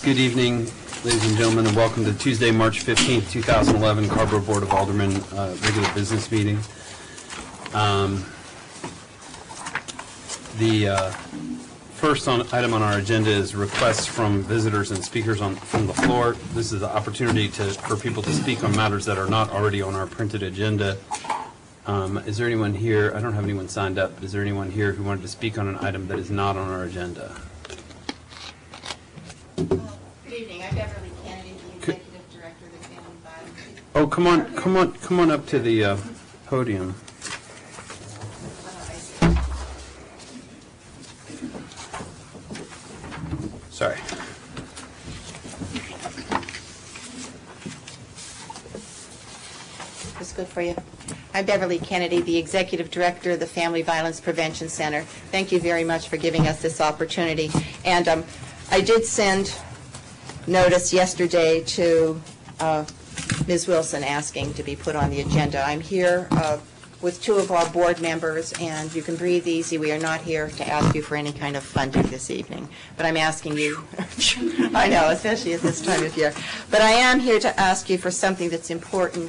Good evening, ladies and gentlemen, and welcome to Tuesday, March 15th, 2011, Carrboro Board of Aldermen regular business meeting. The first item on our agenda is requests from visitors and speakers from the floor. This is the opportunity for people to speak on matters that are not already on our printed agenda. Is there anyone here? I don't have anyone signed up, but is there anyone here who wanted to speak on an item that is not on our agenda? Good evening. I'm Beverly Kennedy, the Executive Director of the Family Violence. Oh, come on up to the podium. Sorry. Is this good for you? I'm Beverly Kennedy, the Executive Director of the Family Violence Prevention Center. Thank you very much for giving us this opportunity. And I did send notice yesterday to Ms. Wilson asking to be put on the agenda. I'm here with two of our board members, and you can breathe easy. We are not here to ask you for any kind of funding this evening, but I'm asking you, I know, especially at this time of year, but I am here to ask you for something that's important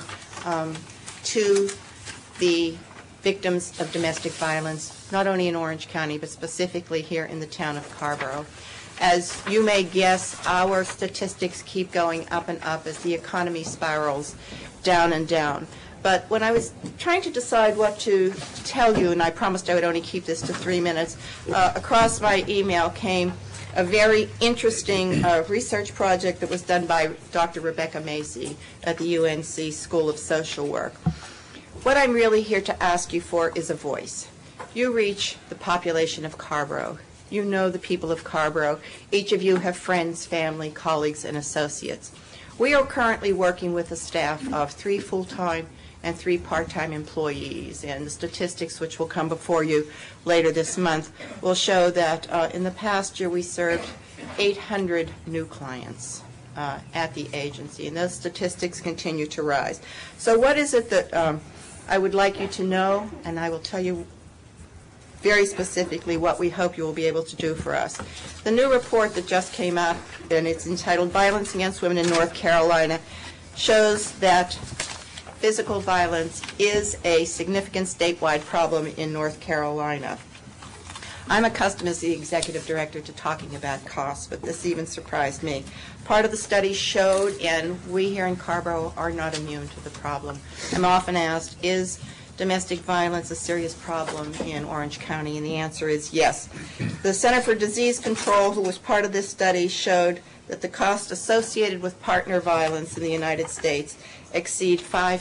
to the victims of domestic violence, not only in Orange County, but specifically here in the town of Carrboro. As you may guess, our statistics keep going up and up as the economy spirals down and down. But when I was trying to decide what to tell you, and I promised I would only keep this to 3 minutes, across my email came a very interesting research project that was done by Dr. Rebecca Macy at the UNC School of Social Work. What I'm really here to ask you for is a voice. You reach the population of Carrboro. You know the people of Carrboro. Each of you have friends, family, colleagues, and associates. We are currently working with a staff of 3 full-time and 3 part-time employees, and the statistics which will come before you later this month will show that in the past year we served 800 new clients at the agency, and those statistics continue to rise. So what is it that I would like you to know, and I will tell you very specifically what we hope you will be able to do for us. The new report that just came out, and it's entitled Violence Against Women in North Carolina, shows that physical violence is a significant statewide problem in North Carolina. I'm accustomed as the executive director to talking about costs, but this even surprised me. Part of the study showed, and we here in Carrboro are not immune to the problem. I'm often asked, is domestic violence a serious problem in Orange County? And the answer is yes. The Center for Disease Control, who was part of this study, showed that the cost associated with partner violence in the United States exceed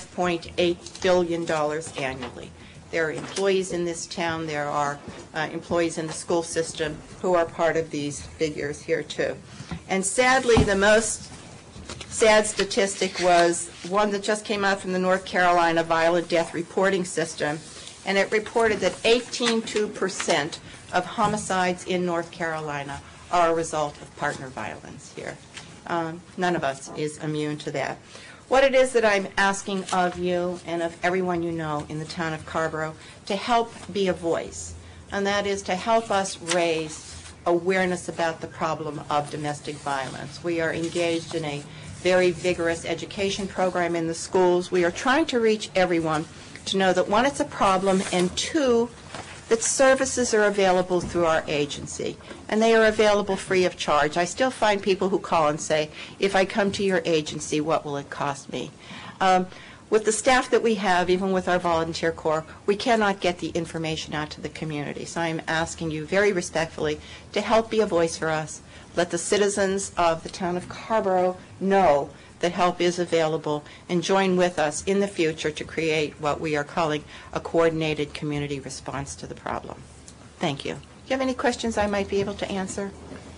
$5.8 billion annually. There are employees in this town, there are employees in the school system who are part of these figures here too. And sadly, the most sad statistic was one that just came out from the North Carolina Violent Death Reporting System, and it reported that 18% of homicides in North Carolina are a result of partner violence here. None of us is immune to that. What it is that I'm asking of you and of everyone you know in the town of Carrboro to help be a voice, and that is to help us raise awareness about the problem of domestic violence. We are engaged in a very vigorous education program in the schools. We are trying to reach everyone to know that, one, it's a problem, and two, that services are available through our agency, and they are available free of charge. I still find people who call and say, if I come to your agency, what will it cost me? With the staff that we have, even with our volunteer corps, we cannot get the information out to the community. So I'm asking you very respectfully to help be a voice for us. Let the citizens of the town of Carrboro know that help is available, and join with us in the future to create what we are calling a coordinated community response to the problem. Thank you. Do you have any questions I might be able to answer?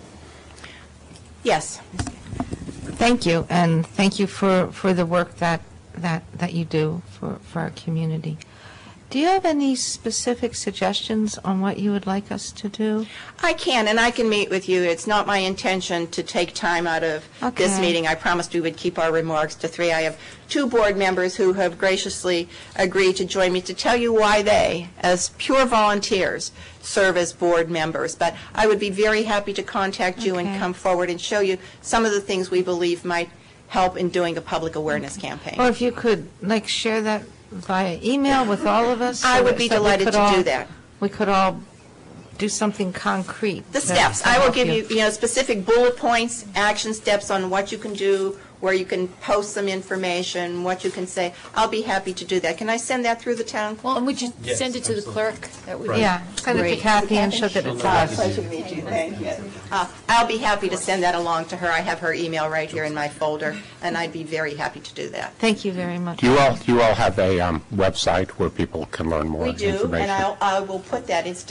Yes. Thank you, and thank you for the work that you do for our community. Do you have any specific suggestions on what you would like us to do? I can, and I can meet with you. It's not my intention to take time out of this Okay. meeting. I promised we would keep our remarks to 3. I have 2 board members who have graciously agreed to join me to tell you why they, as pure volunteers, serve as board members. But I would be very happy to contact you and Okay. come forward and show you some of the things we believe might help in doing a public awareness campaign. Or if you could, like, share that via email with all of us? I so would that- be so we delighted could to all- do that. We could all do something concrete. The to- steps. to I will help give you, specific bullet points, action steps on what you can do, where you can post some information, what you can say. I'll be happy to do that. Can I send that through the town? Well, and would you Yes, send it to the absolutely. clerk? That would be Yeah, send it to great. Kathy and she'll get it to us. Pleasure to meet you. Thank you. I'll be happy to send that along to her. I have her email right here in my folder, and I'd be very happy to do that. Thank you very much. Do you all have a website where people can learn more We information? do, and I will put that. It's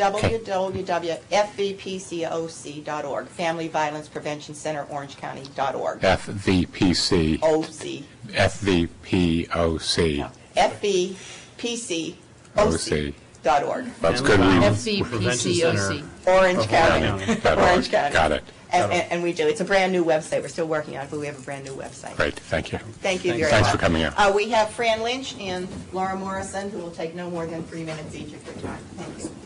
www.fvpcoc.org, Family Violence Prevention Center, Orange County.org. FVPC. OC. FVPOC. FVPCOC.org. That's good. Prevention Center. Orange County. Got Orange County. Got it. And we do. It's a brand-new website. We're still working on it, but we have a brand-new website. Great. Thank you. Thank you very much. Thanks for coming in. We have Fran Lynch and Laura Morrison, who will take no more than 3 minutes each of your time. Thank you.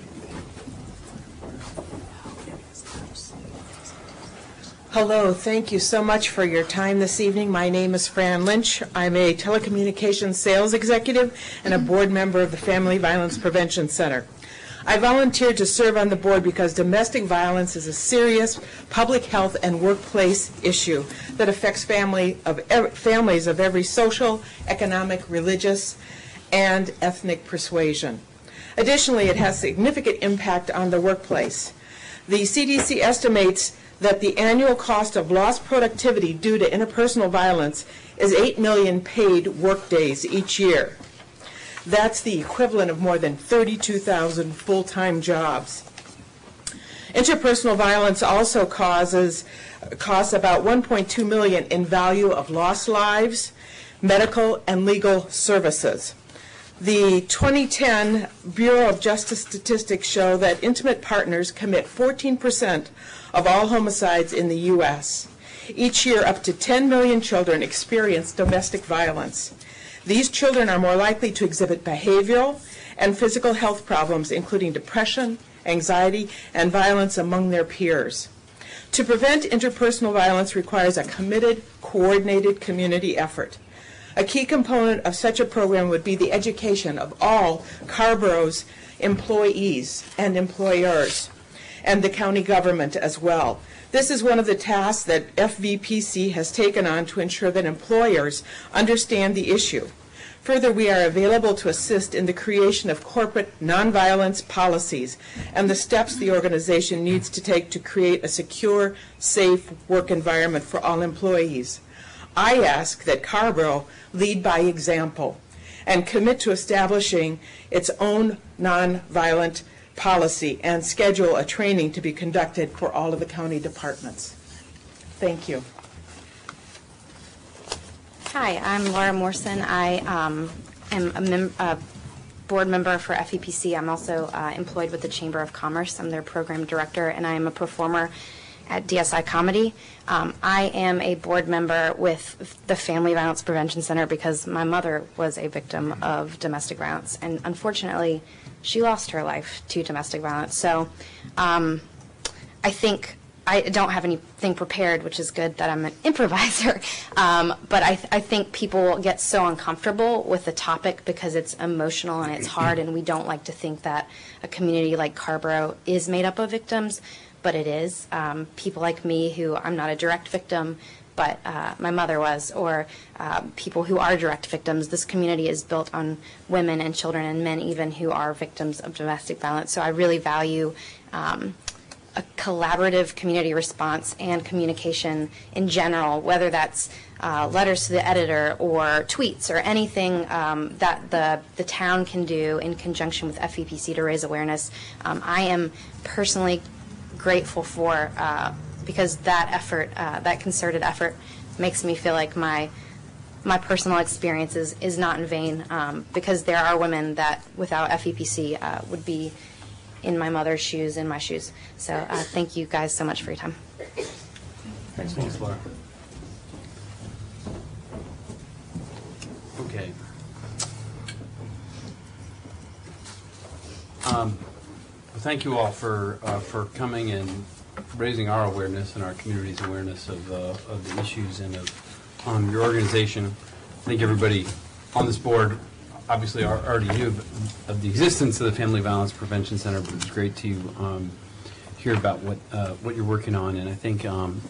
Hello, thank you so much for your time this evening. My name is Fran Lynch. I'm a telecommunications sales executive and a board member of the Family Violence Prevention Center. I volunteered to serve on the board because domestic violence is a serious public health and workplace issue that affects families of every social, economic, religious, and ethnic persuasion. Additionally, it has significant impact on the workplace. The CDC estimates that the annual cost of lost productivity due to interpersonal violence is 8 million paid workdays each year. That's the equivalent of more than 32,000 full-time jobs. Interpersonal violence also costs about 1.2 million in value of lost lives, medical and legal services. The 2010 Bureau of Justice statistics show that intimate partners commit 14% of all homicides in the U.S. Each year, up to 10 million children experience domestic violence. These children are more likely to exhibit behavioral and physical health problems, including depression, anxiety, and violence among their peers. To prevent interpersonal violence requires a committed, coordinated community effort. A key component of such a program would be the education of all Carborough's employees and employers, and the county government as well. This is one of the tasks that FVPC has taken on to ensure that employers understand the issue. Further, we are available to assist in the creation of corporate nonviolence policies and the steps the organization needs to take to create a secure, safe work environment for all employees. I ask that Carborough lead by example and commit to establishing its own nonviolent policy and schedule a training to be conducted for all of the county departments. Thank you. Hi, I'm Laura Morrison. I am a board member for FEPC. I'm also employed with the Chamber of Commerce. I'm their program director, and I am a performer at DSI Comedy. I am a board member with the Family Violence Prevention Center because my mother was a victim of domestic violence, and unfortunately, she lost her life to domestic violence. So I think I don't have anything prepared, which is good that I'm an improviser. But I think people get so uncomfortable with the topic because it's emotional and it's hard, and we don't like to think that a community like Carborough is made up of victims, but it is. People like me who I'm not a direct victim, but my mother was, or people who are direct victims. This community is built on women and children and men even who are victims of domestic violence. So I really value a collaborative community response and communication in general, whether that's letters to the editor or tweets or anything that the town can do in conjunction with FEPC to raise awareness. I am personally grateful for because that effort, that concerted effort, makes me feel like my my personal experience is not in vain, because there are women that without FEPC would be in my mother's shoes, in my shoes. So thank you guys so much for your time. Thanks, Laura. Okay. Thank you all for coming and raising our awareness and our community's awareness of the issues and of your organization. I think everybody on this board obviously already knew of the existence of the Family Violence Prevention Center, but it's great to hear about what you're working on. And I think,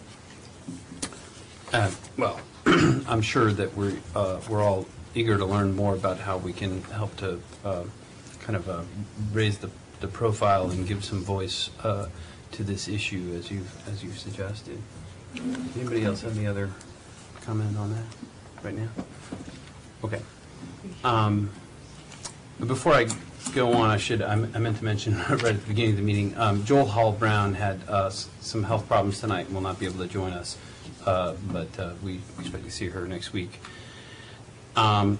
well, I'm sure that we're all eager to learn more about how we can help to kind of raise the profile and give some voice to this issue as you've suggested. Anybody else have any other comment on that right now? Okay. Before I go on, I meant to mention right at the beginning of the meeting, Joel Hall Brown had some health problems tonight and will not be able to join us, but we expect to see her next week. And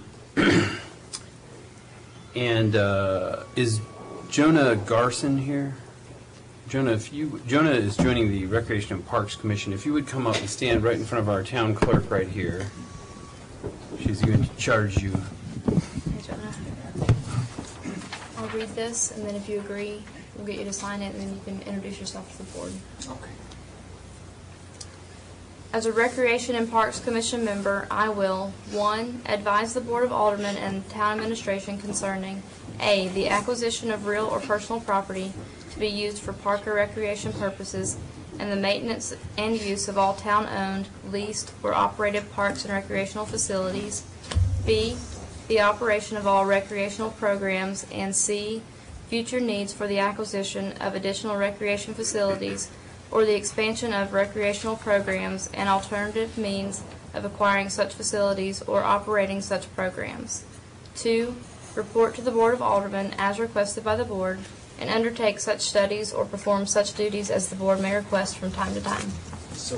is Jonah Garson here? Jonah is joining the Recreation and Parks Commission. If you would come up and stand right in front of our town clerk right here. She's going to charge you. Hey, Jonah. I'll read this, and then if you agree, we'll get you to sign it, and then you can introduce yourself to the board. Okay. As a Recreation and Parks Commission member, I will, 1, advise the Board of Aldermen and Town Administration concerning A, the acquisition of real or personal property to be used for park or recreation purposes and the maintenance and use of all town-owned, leased, or operated parks and recreational facilities. B, the operation of all recreational programs. And C, future needs for the acquisition of additional recreation facilities or the expansion of recreational programs and alternative means of acquiring such facilities or operating such programs. 2, report to the Board of Aldermen as requested by the Board and undertake such studies or perform such duties as the Board may request from time to time. So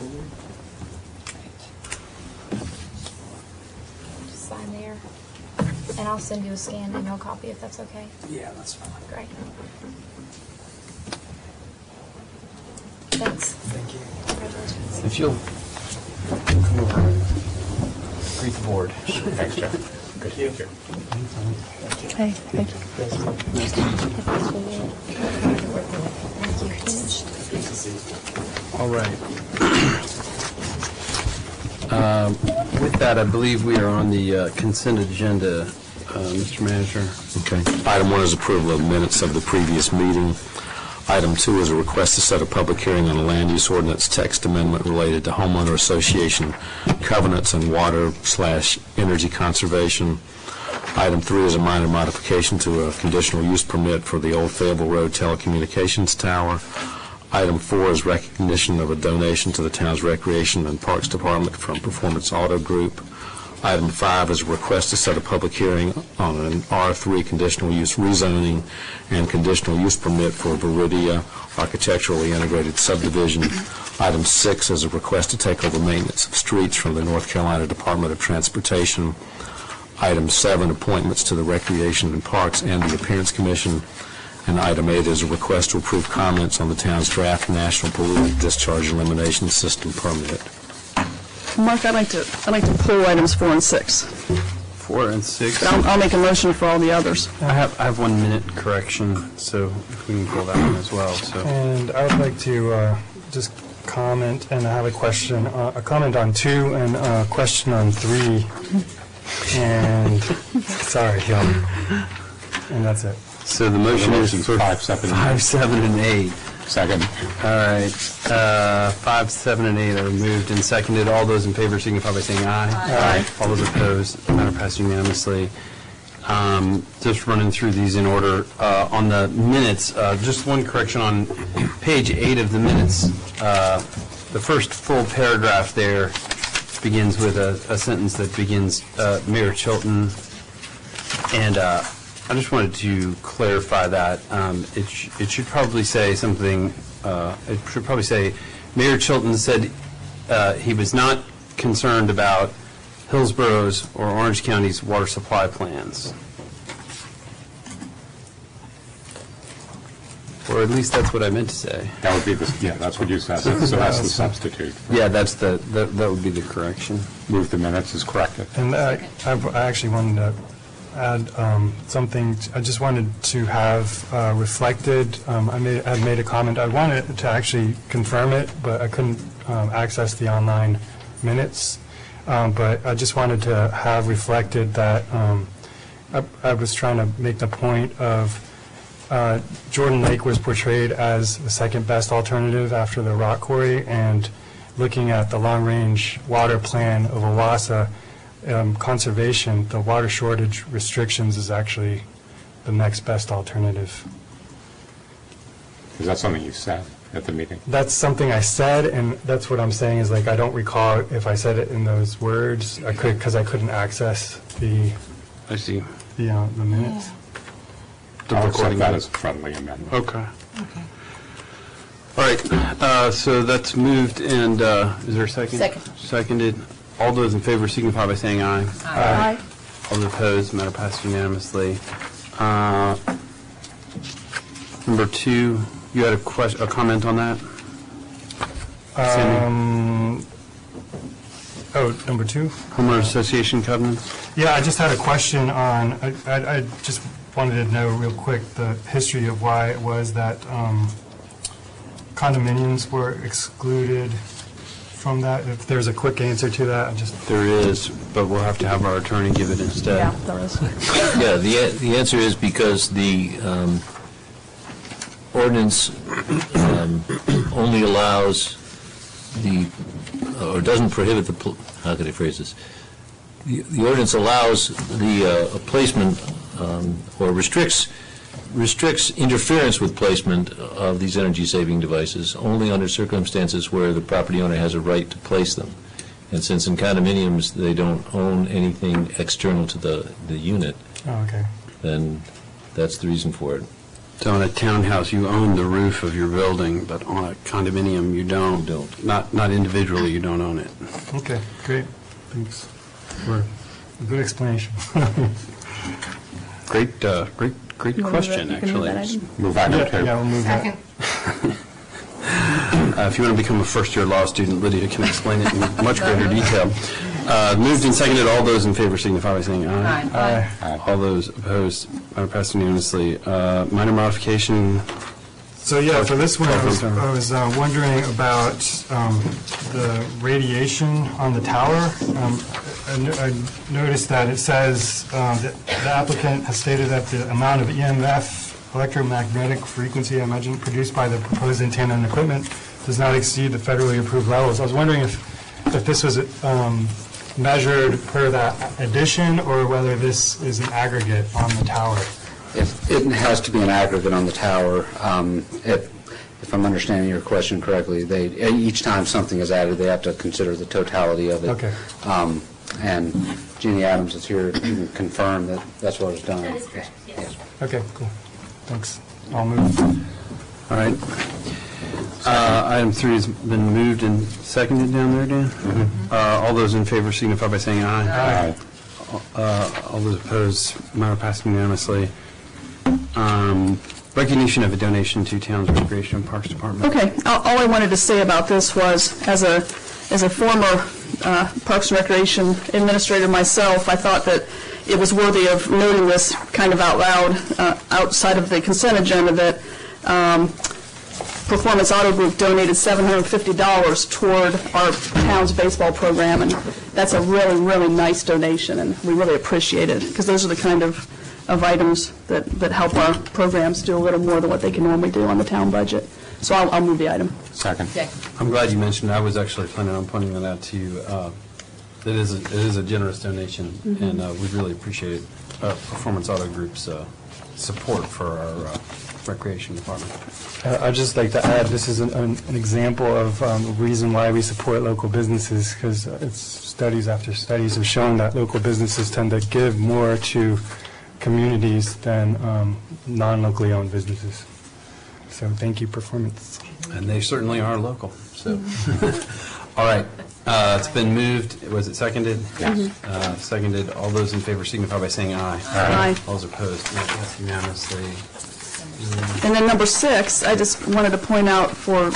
Just sign there, and I'll send you a scanned email copy if that's okay. yeah, that's fine. Great. Thanks. Thank you. Congratulations. If you'll come over and greet the board. Thanks, Jeff. Good to meet you. Okay, thank you. All right. With that, I believe we are on the consent agenda, Mr. Manager. Okay. Item 1 is approval of minutes of the previous meeting. Item 2 is a request to set a public hearing on a land use ordinance text amendment related to homeowner association covenants and water/energy conservation. Item 3 is a minor modification to a conditional use permit for the Old Fayetteville Road telecommunications tower. Item 4 is recognition of a donation to the town's Recreation and Parks Department from Performance Auto Group. Item 5 is a request to set a public hearing on an R3 conditional use rezoning and conditional use permit for Viridia Architecturally Integrated Subdivision. Item 6 is a request to take over maintenance of streets from the North Carolina Department of Transportation. Item 7, appointments to the Recreation and Parks and the Appearance Commission. And item 8 is a request to approve comments on the town's draft National Pollutant Discharge Elimination System permit. Mark, I'd like to pull items 4 and 6. 4 and 6. I'll make a motion for all the others. I have 1 minute correction, so if we can pull that one as well. So. And I would like to just comment, and I have a question, a comment on 2 and a question on 3. And sorry, y'all. And that's it. So the motion is for 5, 7, and 5, 7, and 8. Second. All right. 5, 7, and 8 are moved and seconded. All those in favor signify by saying aye. Aye. All those opposed, the matter passed unanimously. Just running through these in order. On the minutes, just one correction on page 8 of the minutes. The first full paragraph there begins with a sentence that begins, Mayor Chilton, and I just wanted to clarify that. It should probably say something, it should probably say, Mayor Chilton said he was not concerned about Hillsborough's or Orange County's water supply plans. Or at least that's what I meant to say. That would be that's what you said. So that's the substitute. Yeah, that would be the correction. Move the minutes is corrected. And I actually wanted to add something. I just wanted to have reflected. I had made a comment. I wanted to actually confirm it, but I couldn't access the online minutes. But I just wanted to have reflected that I was trying to make the point of Jordan Lake was portrayed as the second best alternative after the rock quarry, and looking at the long-range water plan of OWASA, conservation, the water shortage restrictions is actually the next best alternative. Is that something you said at the meeting? That's something I said, and that's what I'm saying is, like, I don't recall if I said it in those words. I could, because I couldn't access the minutes. I'll accept that as a friendly amendment. Okay. All right, so that's moved, and is there a second? Second. Seconded. All those in favor signify by saying aye. Aye. All those opposed, matter passed unanimously. Number 2, you had a comment on that? Number 2? Homeowners Association covenants? Yeah, I just had a question on, I just wanted to know real quick the history of why it was that condominiums were excluded from that. If there's a quick answer to that, There is, but we'll have to have our attorney give it instead. Yeah, there is. Yeah, the answer is because the ordinance only allows or doesn't prohibit how could I phrase this? The ordinance allows the placement or restricts interference with placement of these energy-saving devices only under circumstances where the property owner has a right to place them. And since in condominiums they don't own anything external to the unit, then that's the reason for it. So in a townhouse, you own the roof of your building, but on a condominium, you don't. Not individually, you don't own it. Okay, great. Thanks for a good explanation. Great question, actually. Move item 2. Yeah, we'll move that. If you want to become a first-year law student, Lydia can explain it in much greater detail. Moved and seconded. All those in favor signify by saying aye. Aye. All those opposed, passed unanimously. Minor modification. So yeah, for this one, I was wondering about the radiation on the tower. I noticed that it says that the applicant has stated that the amount of EMF, electromagnetic frequency, I imagine, produced by the proposed antenna and equipment does not exceed the federally approved levels. I was wondering if this was measured per that addition, or whether this is an aggregate on the tower. It has to be an aggregate on the tower. If I'm understanding your question correctly, each time something is added, they have to consider the totality of it. Okay. And Jeannie Adams is here to confirm that that's what was done. That is correct, yes. Okay, cool. Thanks. I'll move. All right. Item 3 has been moved and seconded down there, Dan? Mm-hmm. All those in favor signify by saying aye. Aye. All those opposed, matter passed unanimously. Recognition of a donation to Town's Recreation and Parks Department. Okay, all I wanted to say about this was, as a former Parks and Recreation administrator myself, I thought that it was worthy of noting this kind of out loud, outside of the consent agenda, that Performance Auto Group donated $750 toward our town's baseball program, and that's a really, really nice donation, and we really appreciate it, because those are the kind of items that help our programs do a little more than what they can normally do on the town budget. So I'll move the item. Second. I'm glad you mentioned it. I was actually planning on pointing that out to you. It is a generous donation, and we really appreciate Performance Auto Group's support for our recreation department. I'd just like to add, this is an example of a reason why we support local businesses, because studies after studies have shown that local businesses tend to give more to communities than non-locally owned businesses. So thank you, Performance. And they certainly are local. So, all right. It's been moved. Was it seconded? Yes. Seconded. All those in favor signify by saying aye. Aye. All those opposed? Yeah, that's unanimously. And then number 6, I just wanted to point out for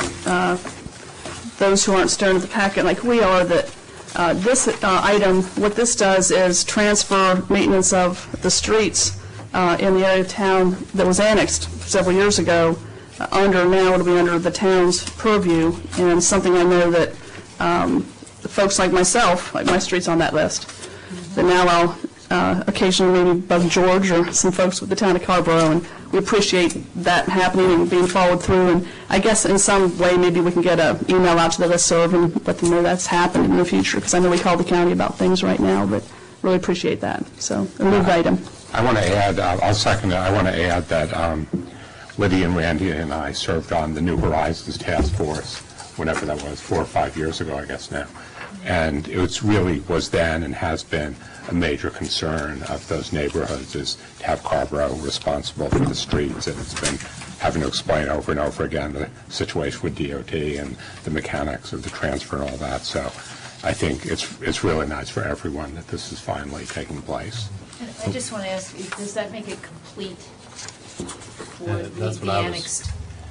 those who aren't staring at the packet like we are, that this item, what this does is transfer maintenance of the streets in the area of town that was annexed several years ago now it'll be under the town's purview, and something I know that folks like myself, like my street's on that list, that now I'll occasionally maybe bug George or some folks with the town of Carrboro, and we appreciate that happening and being followed through. And I guess in some way maybe we can get an email out to the listserv and let them know that's happened in the future, because I know we call the county about things right now, but really appreciate that. So a moved item. I want to add, I'll second it, I want to add that Lydia and Randy and I served on the New Horizons Task Force, whenever that was, 4 or 5 years ago, I guess now. And it really was then and has been a major concern of those neighborhoods, is to have Carrboro responsible for the streets. And it's been having to explain over and over again the situation with DOT and the mechanics of the transfer and all that. So I think it's really nice for everyone that this is finally taking place. I just want to ask, does that make it complete for That's the what I was- annexed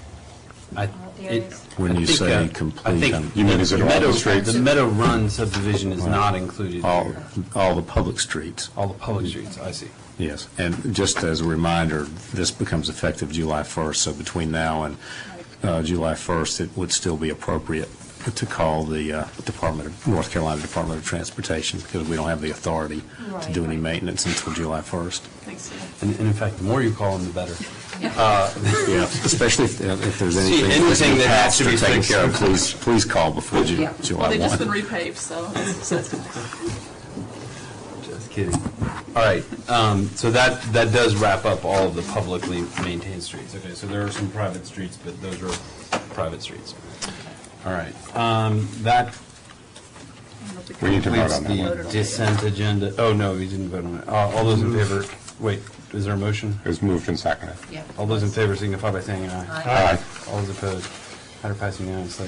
It- When you I think, say complete, I think You mean, is it all the streets? The Meadow Run subdivision is not included here. all the public streets. All the public streets, I see. Yes, and just as a reminder, this becomes effective July 1st, so between now and July 1st, it would still be appropriate to call the North Carolina Department of Transportation, because we don't have the authority to do any maintenance until July 1st. And in fact, the more you call them, the better. Yeah, especially if there's anything anything that has to be taken fixed. care of, please call before July 1. Well, they've just been repaved, so that's Just kidding. All right, so that does wrap up all of the publicly maintained streets. Okay, so there are some private streets, but those are private streets. All right, that We need to vote completes on that one. the dissent agenda. Oh, no, we didn't vote on it. All those in favor, wait, is there a motion? It was moved and seconded. All those in favor signify by saying aye. Aye. All those opposed, matter passes unanimously.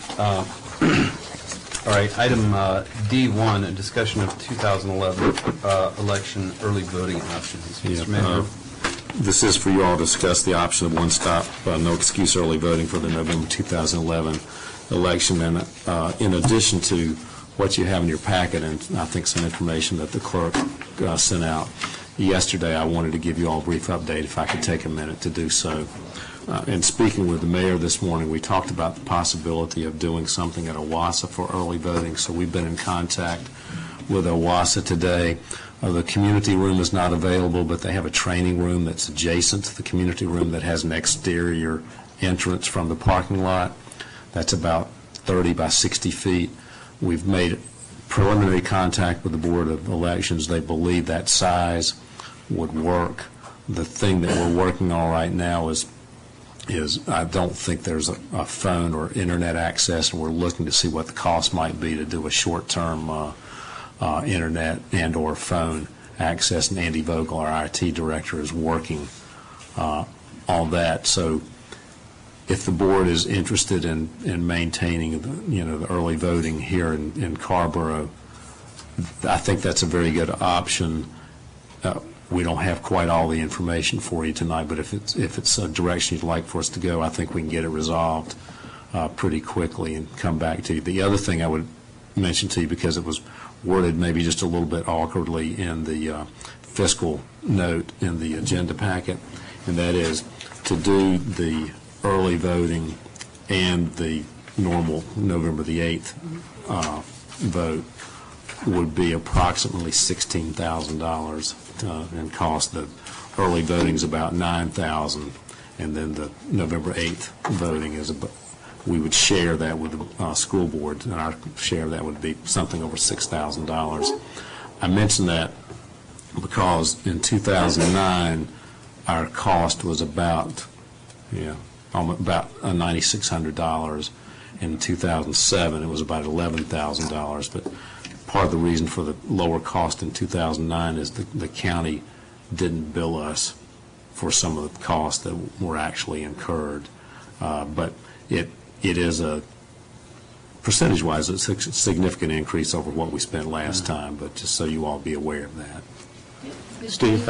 All right, item D1, a discussion of 2011 election early voting options. Yeah, Mr. Manager. This is for you all to discuss the option of one-stop, no excuse early voting for the November 2011 election. And in addition to what you have in your packet, and I think some information that the clerk sent out yesterday, I wanted to give you all a brief update, if I could take a minute to do so. In speaking with the mayor this morning, we talked about the possibility of doing something at OWASA for early voting, so we've been in contact with OWASA today. The community room is not available, but they have a training room that's adjacent to the community room that has an exterior entrance from the parking lot. That's about 30 by 60 feet. We've made preliminary contact with the Board of Elections. They believe that size would work. The thing that we're working on right now is I don't think there's a phone or internet access, and we're looking to see what the cost might be to do a short-term internet and or phone access, and Andy Vogel, our IT director, is working on that. So if the board is interested in maintaining the early voting here in Carrboro, I think that's a very good option. We don't have quite all the information for you tonight, but if it's a direction you'd like for us to go, I think we can get it resolved pretty quickly and come back to you. The other thing I would mention to you, because it was worded maybe just a little bit awkwardly in the fiscal note in the agenda packet, and that is to do the early voting and the normal November the 8th vote would be approximately $16,000 in cost. The early voting is about $9,000, and then the November 8th voting is about, we would share that with the school board, and our share of that would be something over $6,000. I mention that because in 2009, our cost was about $9,600. In 2007, it was about $11,000. But part of the reason for the lower cost in 2009 is the county didn't bill us for some of the costs that were actually incurred. But it is a percentage-wise, it's a significant increase over what we spent last time, but just so you all be aware of that. Steve,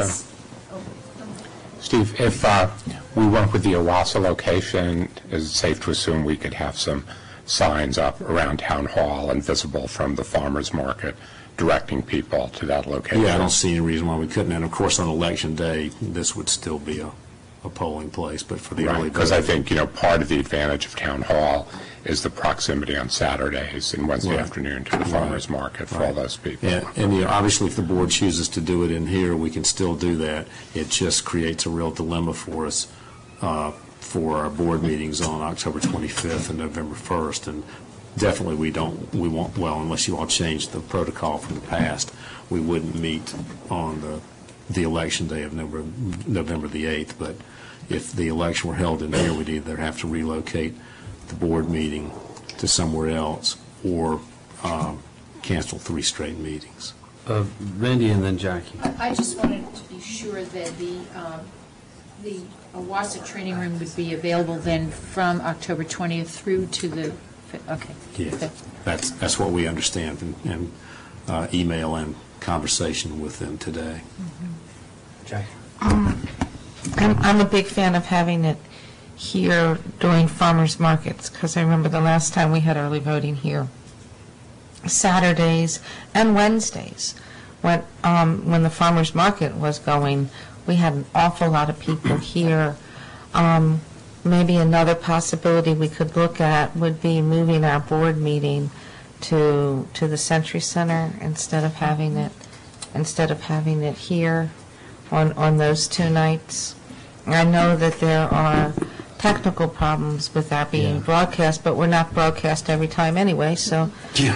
Steve, if we went with the Owasso location, is it safe to assume we could have some signs up around Town Hall and visible from the farmers market directing people to that location? Yeah, I don't see any reason why we couldn't. And of course, on election day, this would still be a polling place, but for the early because I think, part of the advantage of Town Hall is the proximity on Saturdays and Wednesday afternoon to the farmers market for all those people. And obviously, if the board chooses to do it in here, we can still do that. It just creates a real dilemma for us for our board meetings on October 25th and November 1st. And definitely we won't, well, unless you all change the protocol from the past, we wouldn't meet on the election day of November the 8th. But if the election were held in here, we'd either have to relocate the board meeting to somewhere else or cancel 3 straight meetings. Randy and then Jackie. I just wanted to be sure that the Owasso training room would be available then from October 20th through to the, okay. Yeah, that's what we understand in email and conversation with them today. Jackie. I'm a big fan of having it here during farmers markets, because I remember the last time we had early voting here, Saturdays and Wednesdays, when the farmers market was going, we had an awful lot of people here. Maybe another possibility we could look at would be moving our board meeting to the Century Center instead of having it here on those 2 nighs. I know that there are technical problems with that being broadcast, but we're not broadcast every time anyway, so.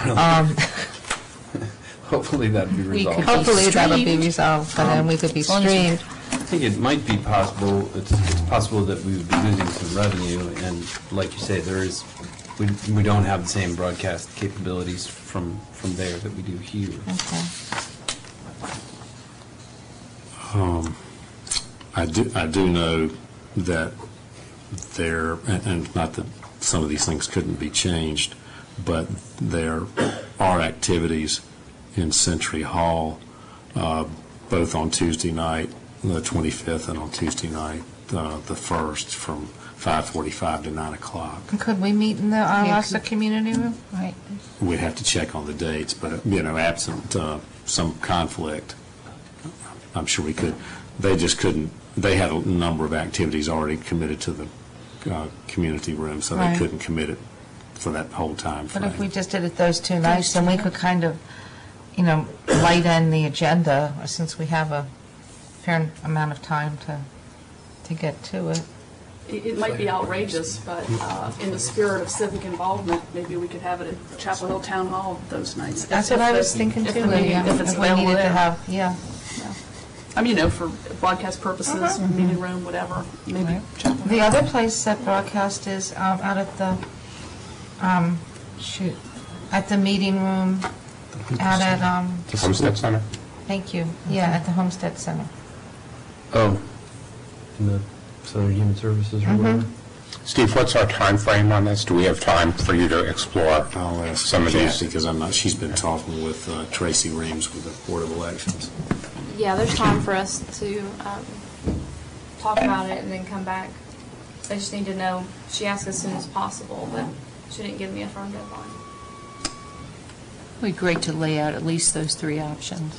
Hopefully that'll be resolved. Hopefully that'll be resolved, and then we could be streamed. I think it might be possible, it's possible that we would be losing some revenue, and like you say, we don't have the same broadcast capabilities from there that we do here. Okay. I do know that there, and not that some of these things couldn't be changed, but there are activities in Century Hall, both on Tuesday night, the 25th, and on Tuesday night, the 1st, from 5:45 to 9 o'clock. Could we meet in the Owasso community room? Right. We'd have to check on the dates, but, absent some conflict, I'm sure we could. They just couldn't. They had a number of activities already committed to the community room, so they couldn't commit it for that whole time frame. But if we just did it those 2 nights, then we could kind of, lighten the agenda, since we have a fair amount of time to get to it. It might be outrageous, but in the spirit of civic involvement, maybe we could have it at Chapel Hill Town Hall those nights. That's what I was thinking too, Lydia. If it's If we available needed to there. have, yeah. I mean, for broadcast purposes, meeting room, whatever, maybe Chapel Hill. The other place that broadcast is out at the, at the meeting room, out at, The Homestead Center? thank you, yeah, at the Homestead Center. Oh, in the Southern Human Services or whatever? Steve, what's our time frame on this? Do we have time for you to explore I'll ask some of these? Kathy, because she's been talking with Tracy Reams with the Board of Elections. Yeah, there's time for us to talk about it and then come back. They just need to know, she asked as soon as possible, but she didn't give me a firm deadline. It would be great to lay out at least those 3 options.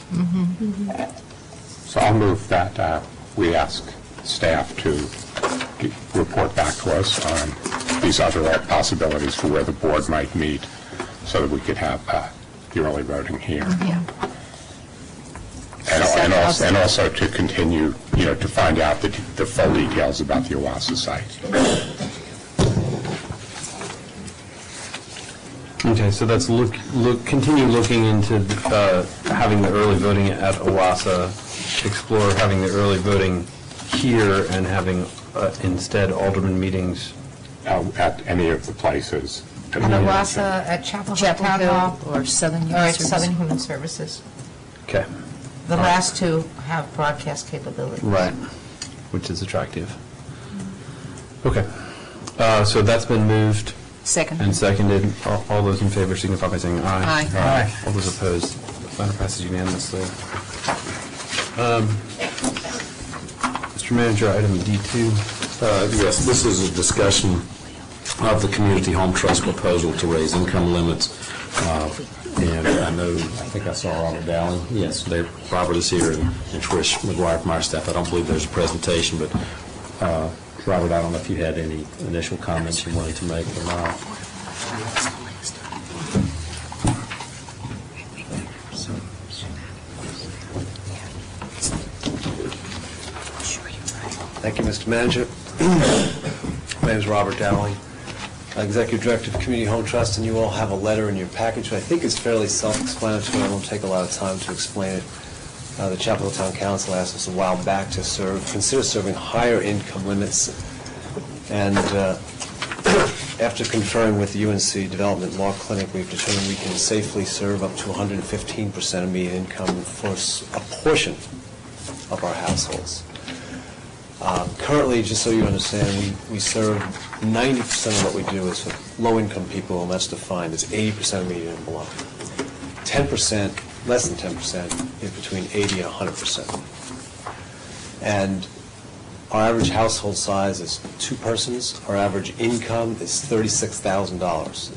So I'll move that we ask staff to report back to us on these other possibilities for where the board might meet so that we could have the early voting here. Yeah. And also to continue, to find out the full details about the Owasso site. Okay, so that's continue looking into having the early voting at Owasso, explore having the early voting here, and having instead alderman meetings at any of the places. At Owasso, at Chapel Town Hall, or Southern or Human at Services. Southern Human Services. Okay. The last 2 have broadcast capability. Right, which is attractive. Okay, so that's been moved Second. And seconded. All those in favor signify by saying aye. Aye. All those opposed. Matter passes unanimously. Mr. Manager, item D2. Yes, this is a discussion of the Community Home Trust proposal to raise income limits. And I think I saw Robert Dowling. Yes, Robert is here, and Trish McGuire from our staff. I don't believe there's a presentation, but Robert, I don't know if you had any initial comments you wanted to make or not. Thank you, Mr. Manager. My name is Robert Dowling, Executive Director of Community Home Trust, and you all have a letter in your package, which I think is fairly self-explanatory. I won't take a lot of time to explain it. The Chapel Hill Town Council asked us a while back to consider serving higher income limits, and after conferring with the UNC Development Law Clinic, we've determined we can safely serve up to 115% of median income for a portion of our households. Currently, just so you understand, we serve 90% of what we do is for low-income people, and that's defined as 80% of median and below. 10%, less than 10%, is between 80 and 100%. And our average household size is 2 persons. Our average income is $36,000.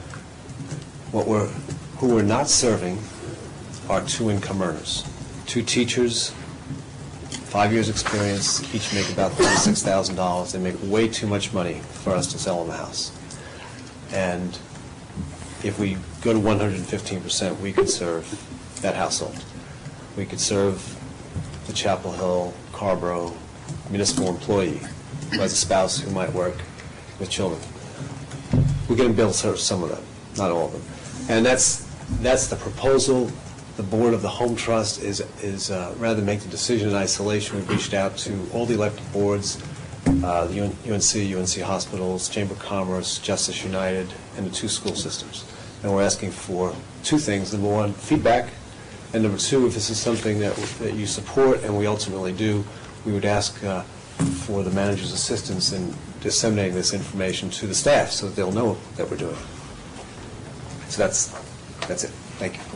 Who we're not serving are 2 income earners, 2 teachers, 5 years experience, each make about $36,000. They make way too much money for us to sell them a house. And if we go to 115%, we could serve that household. We could serve the Chapel Hill, Carrboro municipal employee who has a spouse who might work with children. We're going to be able to serve some of them, not all of them. And that's the proposal. The board of the Home Trust is rather than make the decision in isolation, we've reached out to all the elected boards, the UNC hospitals, Chamber of Commerce, Justice United, and the 2 school systems. And we're asking for 2 things. Number 1, feedback. And number 2, if this is something that you support, and we ultimately do, we would ask for the manager's assistance in disseminating this information to the staff so that they'll know that we're doing it. So that's it. Thank you.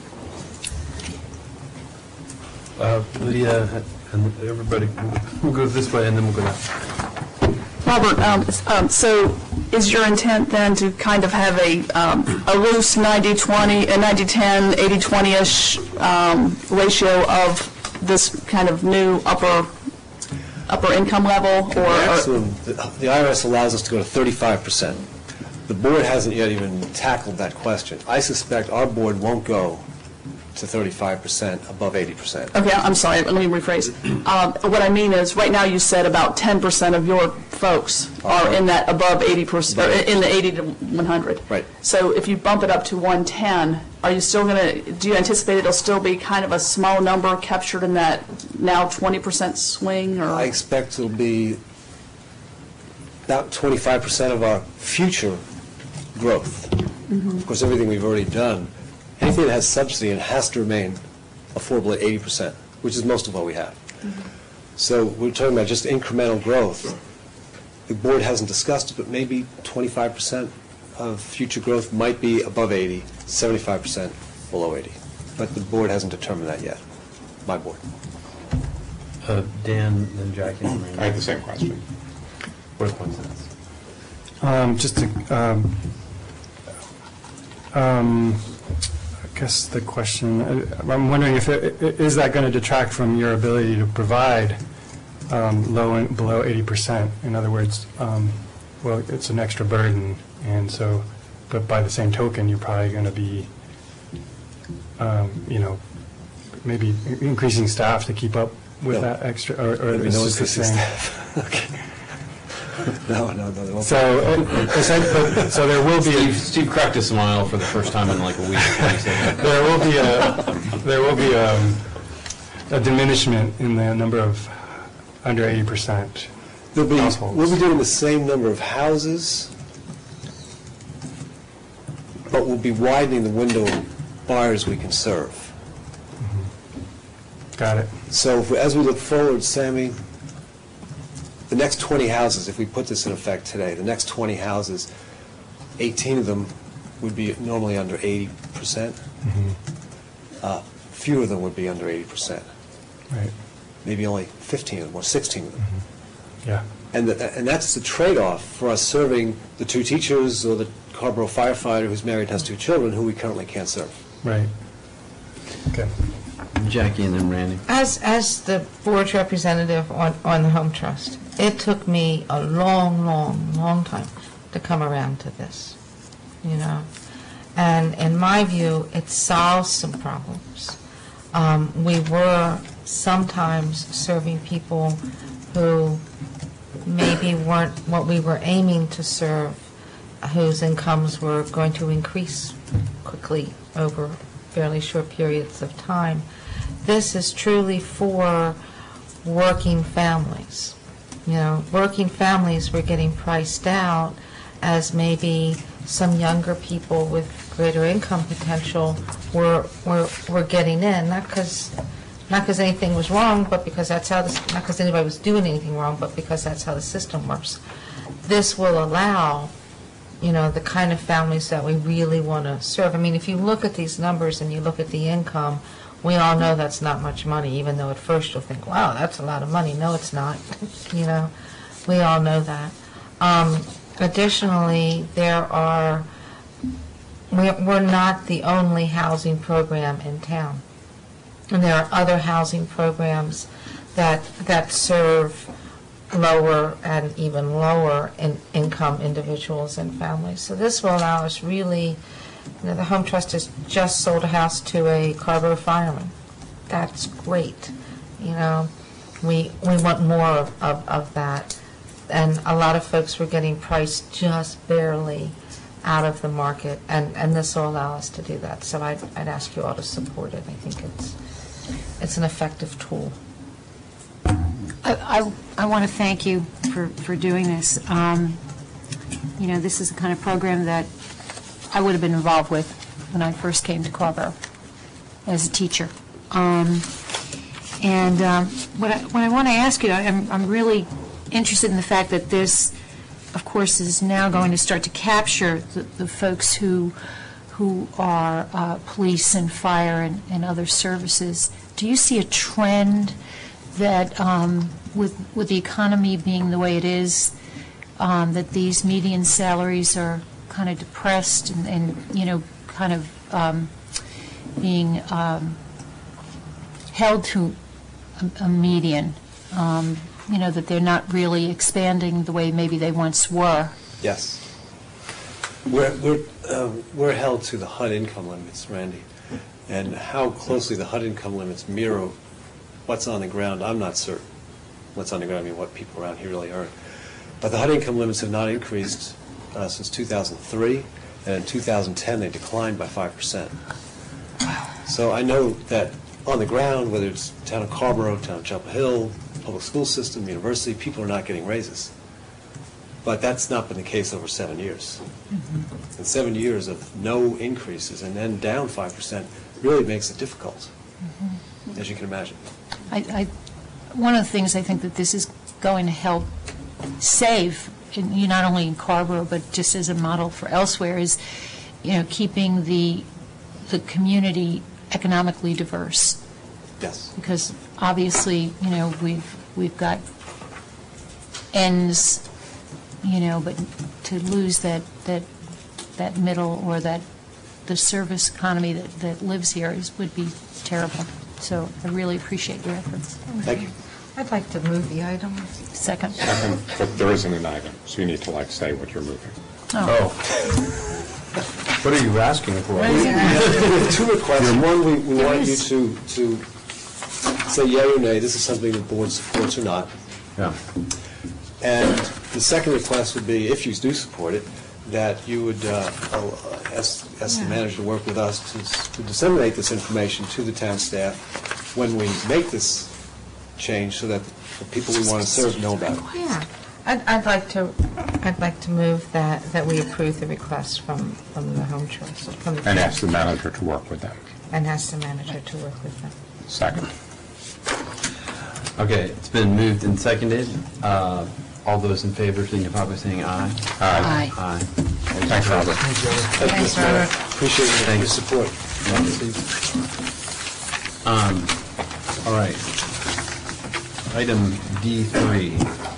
Lydia and everybody, we'll go this way and then we'll go that. Robert, so is your intent then to kind of have a loose 90-20, 90-10, 80-20-ish ratio of this kind of new upper income level? Or the IRS allows us to go to 35%. The board hasn't yet even tackled that question. I suspect our board won't go to 35% above 80%. Okay, I'm sorry, let me rephrase. What I mean is, right now you said about 10% of your folks are in that above 80%, or in the 80 to 100. Right. So if you bump it up to 110, are you still going to, do you anticipate it'll still be kind of a small number captured in that now 20% swing? Or? I expect it'll be about 25% of our future growth. Mm-hmm. Of course, everything we've already done, anything that has subsidy, it has to remain affordable at 80%, which is most of what we have. Mm-hmm. So we're talking about just incremental growth. The board hasn't discussed it, but maybe 25% of future growth might be above 80, 75% below 80. But the board hasn't determined that yet, my board. Dan and Jackie. I had the same question. What are the points of this? Just to, I guess the question, I'm wondering if is that going to detract from your ability to provide low and below 80%? In other words, well, it's an extra burden, and so, but by the same token, you're probably going to be, maybe increasing staff to keep up with that extra, or it's just the same. Okay. No. So there will be Steve cracked a smile for the first time in like a week. there will be a diminishment in the number of under 80% households. We'll be doing the same number of houses, but we'll be widening the window of buyers we can serve. Mm-hmm. Got it. So as we look forward, Sammy, the next 20 houses, if we put this in effect today, the next 20 houses, 18 of them would be normally under 80%. Few of them would be under 80%. Right. Maybe only 15 of them or 16 of them. Yeah. And that's the trade-off for us serving the 2 teachers or the Carrboro firefighter who's married and has 2 children who we currently can't serve. Right. Okay. Jackie and then Randy. As the board's representative on the Home Trust, it took me a long time to come around to this, you know. And in my view, it solves some problems. We were sometimes serving people who maybe weren't what we were aiming to serve, whose incomes were going to increase quickly over fairly short periods of time. This is truly for working families. You know, working families were getting priced out as maybe some younger people with greater income potential were getting in, not because anything was wrong, but because that's how not because anybody was doing anything wrong, but because that's how the system works. This will allow, you know, the kind of families that we really want to serve. I mean, if you look at these numbers and you look at the income, we all know that's not much money, even though at first you'll think, wow, that's a lot of money. No, it's not. You know, we all know that. Additionally, we're not the only housing program in town. And there are other housing programs that serve lower and even lower income individuals and families. So this will allow us really, you know, the Home Trust has just sold a house to a Carrboro fireman. That's great. You know, we want more of that. And a lot of folks were getting priced just barely out of the market, and this will allow us to do that. So I'd ask you all to support it. I think it's an effective tool. I want to thank you for doing this. You know, this is the kind of program that I would have been involved with when I first came to Carrboro as a teacher. And what I want to ask you, I'm really interested in the fact that this, of course, is now going to start to capture the folks who are police and fire and other services. Do you see a trend that with the economy being the way it is, that these median salaries are kind of depressed and you know, kind of being held to a median, you know, that they're not really expanding the way maybe they once were? Yes. We're held to the HUD income limits, Randy, and how closely the HUD income limits mirror what's on the ground, I'm not certain. What's on the ground, I mean what people around here really earn. But the HUD income limits have not increased since 2003, and in 2010 they declined by 5%. So I know that on the ground, whether it's town of Carrboro, town of Chapel Hill, public school system, university, people are not getting raises. But that's not been the case over 7 years. Mm-hmm. And 7 years of no increases and then down 5% really makes it difficult, as you can imagine. One of the things I think that this is going to help save, not only in Carrboro, but just as a model for elsewhere, is, you know, keeping the community economically diverse. Yes. Because obviously, you know, we've got ends, you know, but to lose that middle or the service economy that lives here would be terrible. So I really appreciate your efforts. Thank you. I'd like to move the item. Second. But there isn't an item, so you need to say what you're moving. Oh. What are you asking for? We have 2 requests. One, we want you to say yea or nay, this is something the board supports or not. Yeah. And the second request would be, if you do support it, that you would ask the manager to work with us to disseminate this information to the town staff when we make this change, so that the people we want to serve know about it. Yeah, I'd like to move that we approve the request from the Home Trust. And ask the manager to work with them. And ask the manager to work with them. Second. Okay, it's been moved and seconded. All those in favor, signify by saying aye. Aye. Aye. Thanks, Robert. Thanks, Robert. Appreciate your support. All right. Item D3.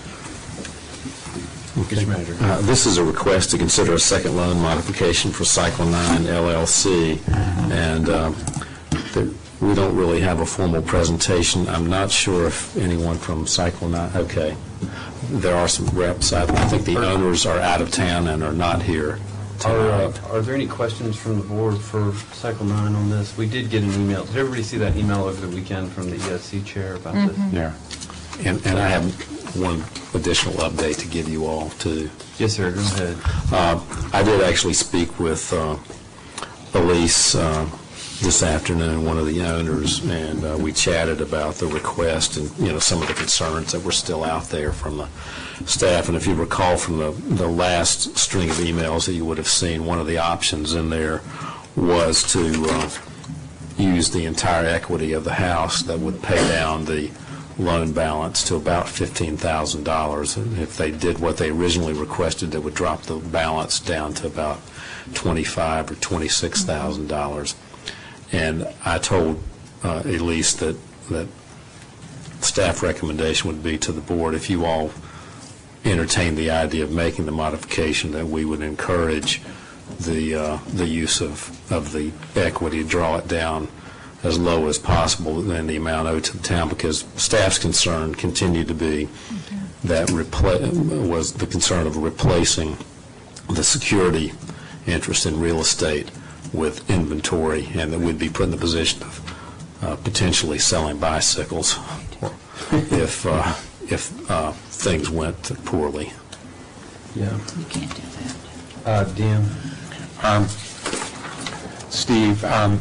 Mr. Manager. This is a request to consider a second loan modification for Cycle 9 LLC, and we don't really have a formal presentation. I'm not sure if anyone from Cycle 9, okay. There are some reps. I think the owners are out of town and are not here tonight. Are there any questions from the board for Cycle 9 on this? We did get an email. Did everybody see that email over the weekend from the ESC chair about this? Yeah. And I have one additional update to give you all, too. Yes, sir. Go ahead. I did actually speak with Elise this afternoon, one of the owners, and we chatted about the request and, some of the concerns that were still out there from the staff. And if you recall from the last string of emails that you would have seen, one of the options in there was to use the entire equity of the house that would pay down the loan balance to about $15,000. And if they did what they originally requested, that would drop the balance down to about $25,000 or $26,000. And I told Elise that staff recommendation would be to the board, if you all entertain the idea of making the modification, that we would encourage the use of the equity, draw it down as low as possible than the amount owed to the town, because staff's concern continued to be that was the concern of replacing the security interest in real estate with inventory, and that we'd be put in the position of potentially selling bicycles if things went poorly. Yeah. You can't do that. Dan? Steve,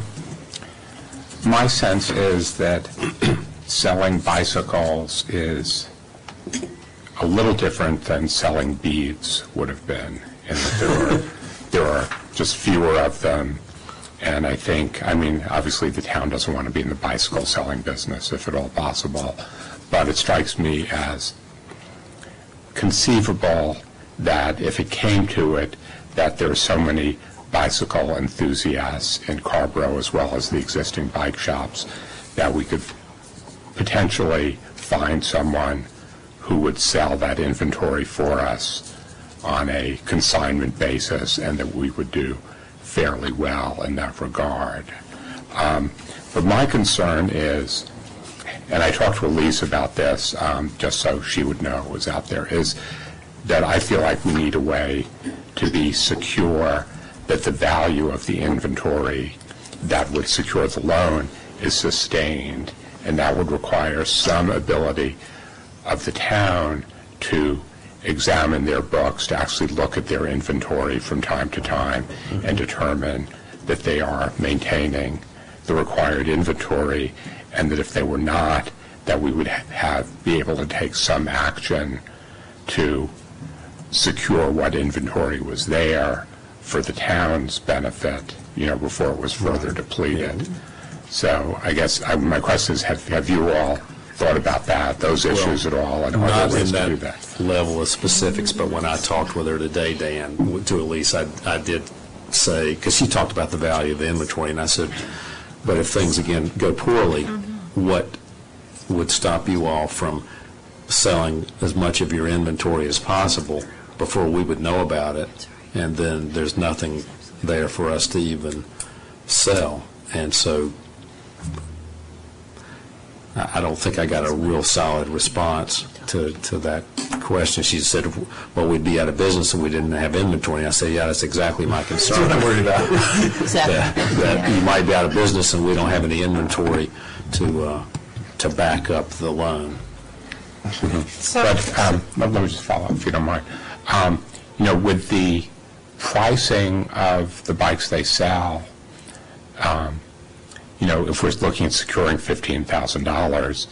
my sense is that selling bicycles is a little different than selling beads would have been, in that there are just fewer of them. And I think, obviously the town doesn't want to be in the bicycle selling business, if at all possible, but it strikes me as conceivable that if it came to it, that there are so many bicycle enthusiasts in Carborough, as well as the existing bike shops, that we could potentially find someone who would sell that inventory for us on a consignment basis, and that we would do fairly well in that regard. But my concern is, and I talked to Elise about this, just so she would know it was out there, is that I feel like we need a way to be secure that the value of the inventory that would secure the loan is sustained, and that would require some ability of the town to examine their books, to actually look at their inventory from time to time and determine that they are maintaining the required inventory, and that if they were not, that we would be able to take some action to secure what inventory was there for the town's benefit, before it was further depleted. So I guess my question is, have you all thought about those issues at all, and are there ways to do that? Level of specifics, but when I talked with her today, Dan, to Elise, I did say, because she talked about the value of the inventory, and I said, but if things again go poorly, what would stop you all from selling as much of your inventory as possible before we would know about it, and then there's nothing there for us to even sell? And so I don't think I got a real solid response to that question. She said, well, we'd be out of business and we didn't have inventory. And I said, yeah, that's exactly my concern. That's what I'm worried about. that you might be out of business and we don't have any inventory to back up the loan. But let me just follow up, if you don't mind. With the pricing of the bikes they sell, if we're looking at securing $15,000,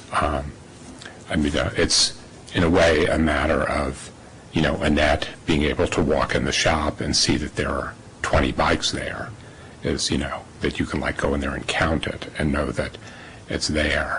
it's in a way a matter of, Annette being able to walk in the shop and see that there are 20 bikes there, is, that you can go in there and count it and know that it's there.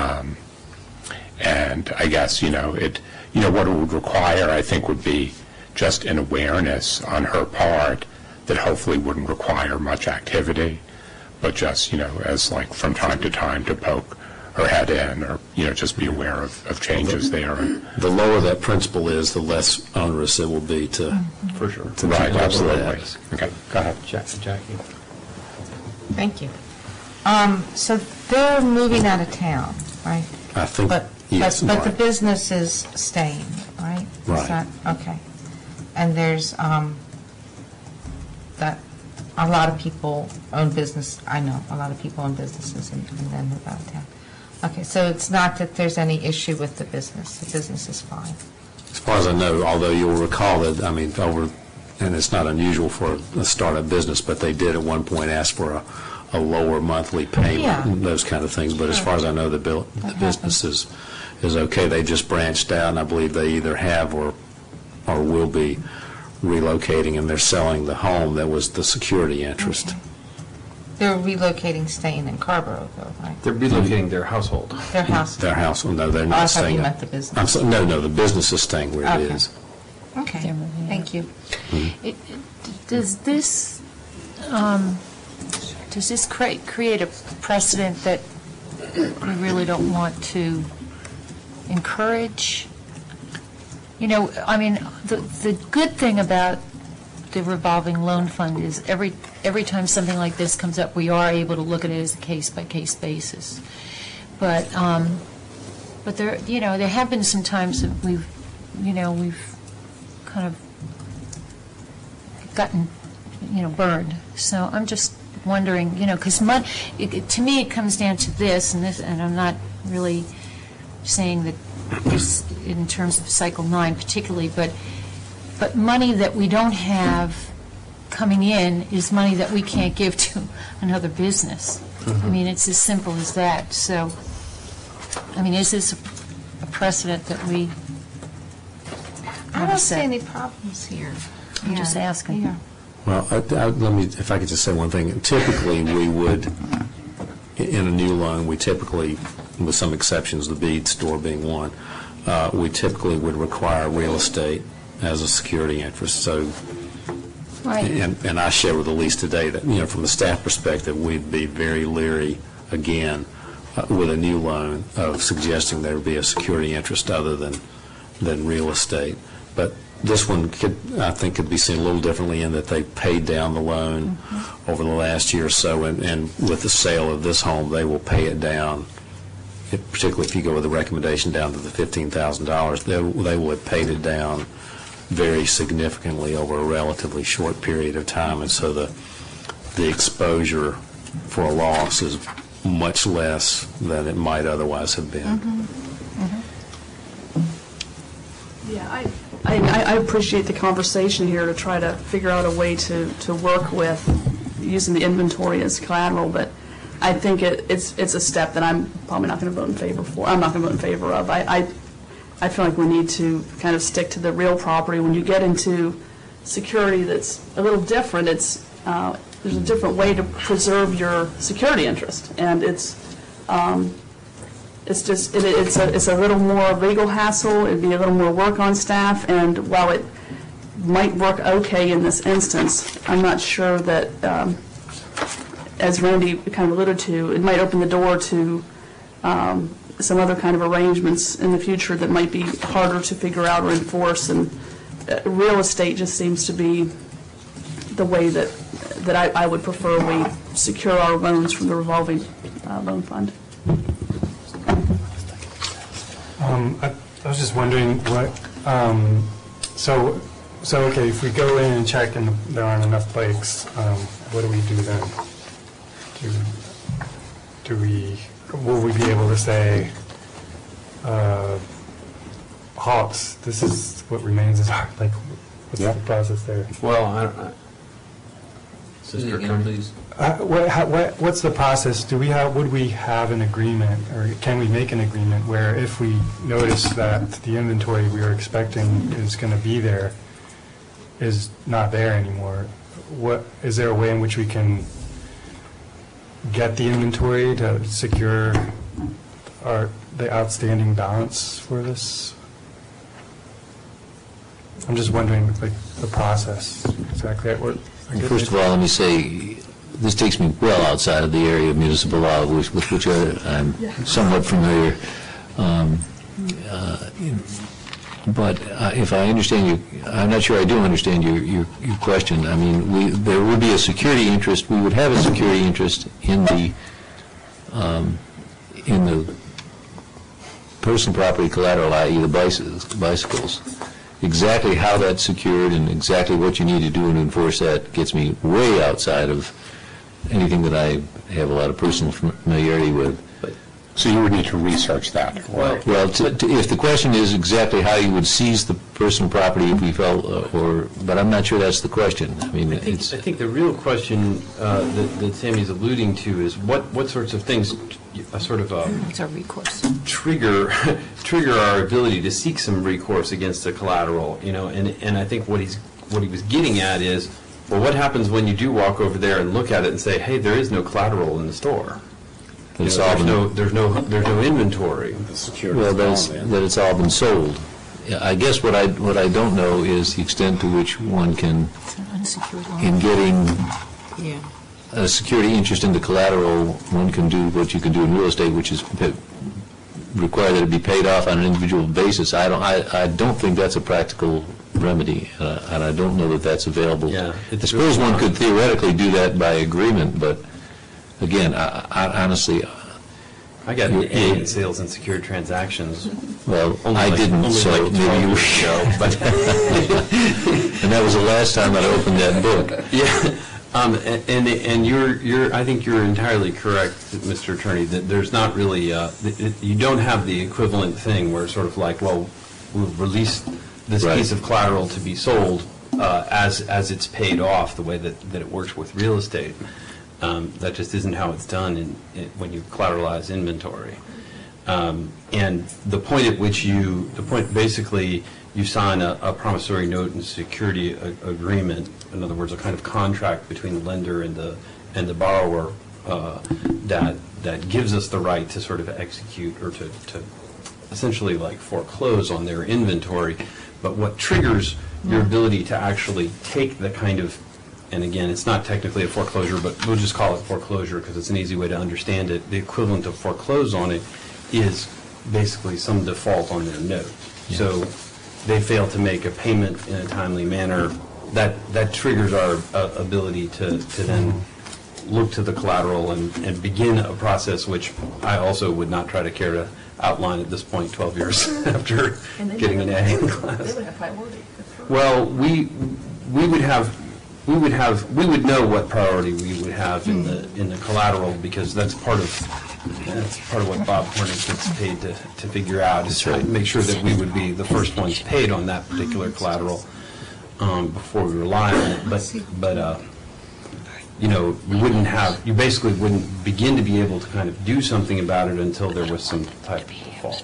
And I guess, what it would require, I think, would be just an awareness on her part that hopefully wouldn't require much activity, but just, as like from time to time to poke her head in, or, just be aware of changes there. The lower that principal is, the less onerous it will be to. For sure. Right, absolutely. Okay, go ahead. Jackie. Thank you. So they're moving out of town, right? I think, yes. But the business is staying, right? Is Right. that- okay. And there's, that, a lot of people own business, I know, a lot of people own businesses and then move out of town. Okay, so it's not that there's any issue with the business is fine. As far as I know, although you'll recall that, and it's not unusual for a startup business, but they did at one point ask for a lower monthly payment, Yeah. and those kind of things. But as far as I know, the business is okay. They just branched out, and I believe they either have or will be relocating, and they're selling the home that was the security interest. Okay. They're relocating, staying in Carborough, though, right? They're relocating their household. Their house. Their house, no, they're Oh, I not thought staying. you meant the business. No, the business is staying where it Okay. is. Okay, thank you. Does this create a precedent that we really don't want to encourage? The good thing about the revolving loan fund is every time something like this comes up, we are able to look at it as a case-by-case basis. But there, there have been some times that we've kind of gotten, burned. So I'm just wondering, because to me it comes down to this, and I'm not really saying that this in terms of Cycle 9 particularly, but money that we don't have coming in is money that we can't give to another business. It's as simple as that. So, is this a precedent that we I want don't to see set? any problems here. I'm just asking. Yeah. Well, let me, if I could just say one thing. Typically, we would, in a new loan, we typically, with some exceptions, the bead store being one, we typically would require real estate as a security interest. So, Right. and I share with Elise today that, from the staff perspective, we'd be very leery, again, with a new loan, of suggesting there would be a security interest other than real estate. But this one I think could be seen a little differently in that they paid down the loan over the last year or so, and with the sale of this home, they will pay it down, particularly if you go with the recommendation down to the $15,000, they will have paid it down very significantly over a relatively short period of time, and so the exposure for a loss is much less than it might otherwise have been. Yeah, I appreciate the conversation here to try to figure out a way to work with using the inventory as collateral, but I think it's a step that I'm probably not going to vote in favor for. I'm not going to vote in favor of. I feel like we need to kind of stick to the real property. When you get into security that's a little different, there's a different way to preserve your security interest, and it's a little more legal hassle. It'd be a little more work on staff, and while it might work okay in this instance, I'm not sure that, as Randy kind of alluded to, it might open the door to some other kind of arrangements in the future that might be harder to figure out or enforce, and real estate just seems to be the way that I would prefer we secure our loans from the revolving loan fund. I was just wondering what, so okay, if we go in and check and there aren't enough bikes, what do we do then? Will we be able to say, halt, this is what remains is our, like, what's the process there? Well, I don't. Say again, please. What's the process? Would we have an agreement, or can we make an agreement where if we notice that the inventory we were expecting is going to be there is not there anymore? Is there a way in which we can get the inventory to secure the outstanding balance for this? I'm just wondering, like, the process, exactly. First of all, let me say, this takes me well outside of the area of municipal law, with which I'm somewhat familiar. But if I understand you, I'm not sure I do understand your question. I mean, there would be a security interest. We would have a security interest in the personal property collateral, i.e. the bicycles. Exactly how that's secured and exactly what you need to do to enforce that gets me way outside of anything that I have a lot of personal familiarity with. So you would need to research that. Well, if the question is exactly how you would seize the personal property if we felt, but I'm not sure that's the question. I mean, I think the real question that Sammy's alluding to is what sorts of things It's our recourse. trigger our ability to seek some recourse against the collateral, and I think what he was getting at is, well, what happens when you do walk over there and look at it and say, hey, there is no collateral in the store? There's no inventory. Well, that it's all been sold. Yeah, I guess what I don't know is the extent to which one can, in getting a security interest in the collateral, one can do what you can do in real estate, which is require that it be paid off on an individual basis. I don't think that's a practical remedy, and I don't know that that's available. Yeah, I suppose one could theoretically do that by agreement, but again, I honestly... I got an A in sales and secured transactions. Well, I didn't, so maybe you show, but and that was the last time I opened that book. Yeah, and I think you're entirely correct, Mr. Attorney, that there's not really, you don't have the equivalent thing where it's sort of like, well, we'll release this piece of collateral to be sold as it's paid off, the way that it works with real estate. That just isn't how it's done when you collateralize inventory. And the point at which basically you sign a promissory note and security agreement, in other words, a kind of contract between the lender and the borrower that gives us the right to sort of execute or to essentially like foreclose on their inventory. But what triggers your ability to actually take the kind of, and again, it's not technically a foreclosure, but we'll just call it foreclosure because it's an easy way to understand it. The equivalent of foreclose on it is basically some default on their note. Yeah. So they fail to make a payment in a timely manner. That triggers our ability to then look to the collateral and begin a process which I also would not try to care to outline at this point 12 years after getting an A in class. They would have priority. Well, we would know what priority we would have in the collateral, because that's part of what Bob Hornick gets paid to figure out, is to make sure that we would be the first ones paid on that particular collateral before we rely on it. But you basically wouldn't begin to be able to kind of do something about it until there was some type of default.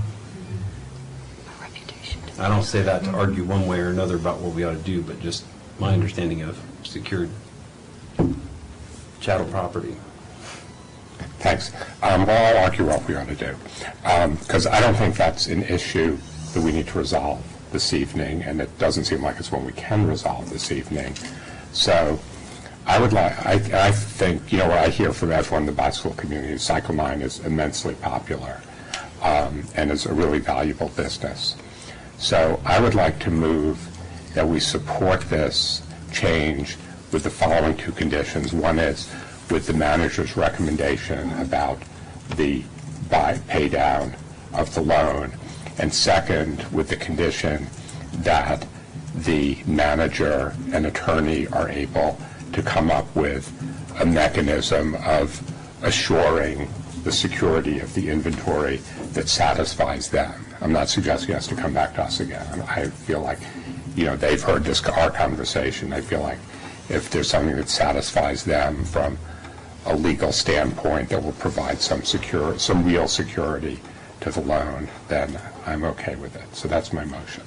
I don't say that to argue one way or another about what we ought to do, but just my understanding of secured chattel property. Thanks. Well, I'll argue what we ought to do, because I don't think that's an issue that we need to resolve this evening, and it doesn't seem like it's one we can resolve this evening. So I think, what I hear from everyone in the bicycle community is CycleMine is immensely popular and is a really valuable business. So I would like to move that we support this change with the following two conditions. One is with the manager's recommendation about the pay down of the loan, and second, with the condition that the manager and attorney are able to come up with a mechanism of assuring the security of the inventory that satisfies them. I'm not suggesting it has to come back to us again. I feel like, they've heard our conversation. I feel like if there's something that satisfies them from a legal standpoint that will provide some real security to the loan, then I'm okay with it. So that's my motion.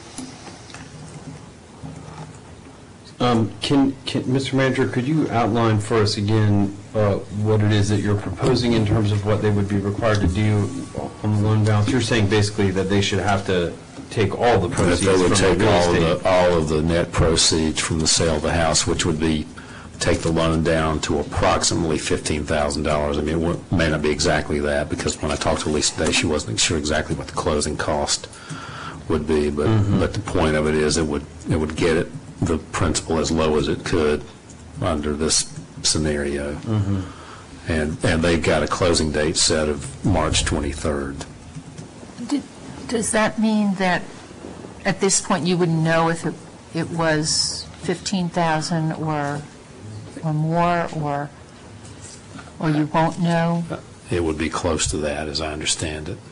Mr. Manager, could you outline for us again what it is that you're proposing in terms of what they would be required to do on the loan balance? You're saying basically that they should have to take all the That proceeds they from would the take real estate. all of the net proceeds from the sale of the house, which would be, take the loan down to approximately $15,000. I mean, it may not be exactly that, because when I talked to Lisa today, she wasn't sure exactly what the closing cost would be, but the point of it is it would get the principal as low as it could under this scenario. And they've got a closing date set of March 23rd. Does that mean that at this point you wouldn't know if it was 15,000 or more, or you won't know? It would be close to that, as I understand it.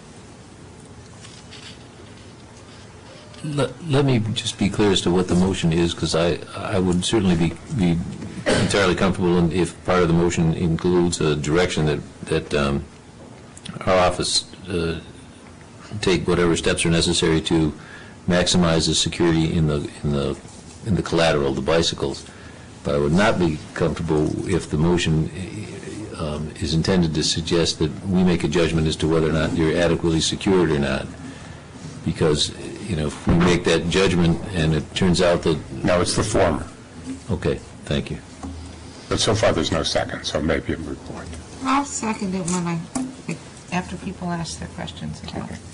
Let me just be clear as to what the motion is, because I would certainly be entirely comfortable if part of the motion includes a direction that our office take whatever steps are necessary to maximize the security in the collateral, the bicycles. But I would not be comfortable if the motion is intended to suggest that we make a judgment as to whether or not you're adequately secured or not. Because, if we make that judgment and it turns out that... No, it's the former. Okay, thank you. But so far, there's no second, so maybe a moot point. I'll second it after people ask their questions about it.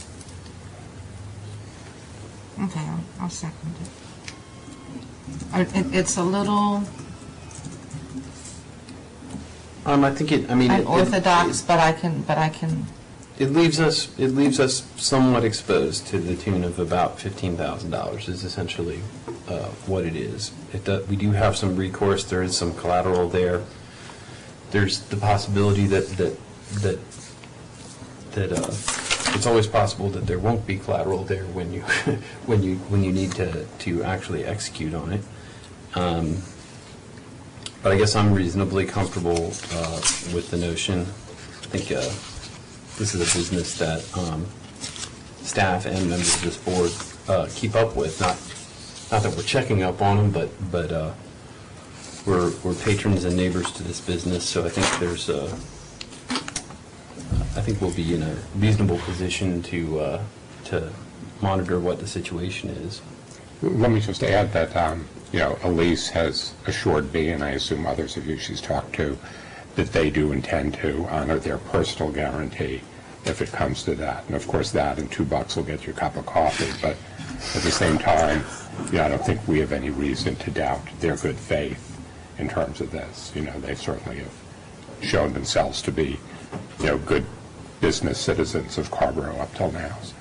Okay, I'll second it. It's a little I think unorthodox, but I can. It leaves us somewhat exposed to the tune of about $15,000 is essentially what it is. We do have some recourse. There is some collateral there. There's the possibility that it's always possible that there won't be collateral there when you when you need to actually execute on it. But I guess I'm reasonably comfortable with the notion. I think this is a business that staff and members of this board keep up with. Not that we're checking up on them, but we're patrons and neighbors to this business. So I think I think we'll be in a reasonable position to monitor what the situation is. Let me just add that Elise has assured me, and I assume others of you she's talked to, that they do intend to honor their personal guarantee if it comes to that. And of course that and $2 will get you a cup of coffee. But at the same time, I don't think we have any reason to doubt their good faith in terms of this. They certainly have shown themselves to be, good business citizens of Carrboro up till now. So.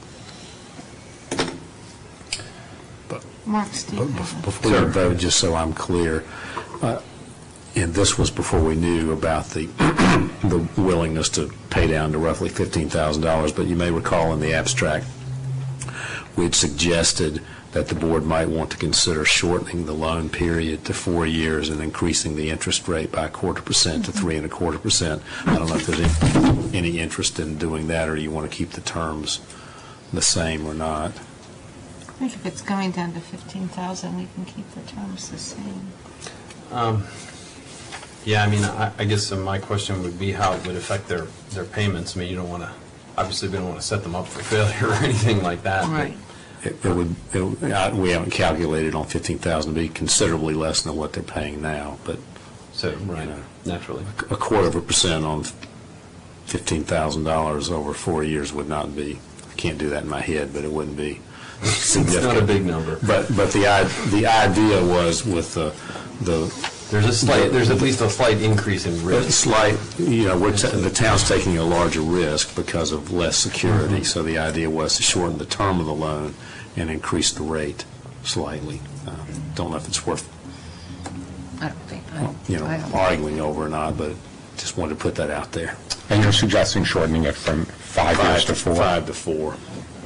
Mark, Steve. Before you vote, just so I'm clear, and this was before we knew about the the willingness to pay down to roughly $15,000, but you may recall in the abstract, we had suggested that the board might want to consider shortening the loan period to 4 years and increasing the interest rate by 0.25% to 3.25%. I don't know if there's any interest in doing that, or you want to keep the terms the same or not. I think if it's going down to 15,000, we can keep the terms the same. I guess my question would be how it would affect their payments. I mean, obviously we don't want to set them up for failure or anything like that. Right. We haven't calculated on 15,000 to be considerably less than what they're paying now, but naturally, 0.25% on $15,000 over 4 years would not be. I can't do that in my head, but it wouldn't be significant. It's not a big number. But the idea was with the there's at least a slight increase in risk. The town's taking a larger risk because of less security. So the idea was to shorten the term of the loan and increase the rate slightly. Don't know if it's worth I don't think. arguing over or not, but just wanted to put that out there. And you're suggesting shortening it from 5 years to 4? 5 to 4.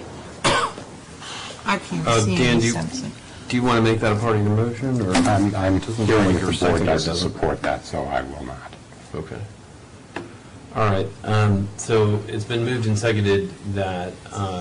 I can't see Dan, any sense in. Do you want to make that a part of your motion? Or I'm hearing your the board doesn't support that, so I will not. Okay. All right. So it's been moved and seconded that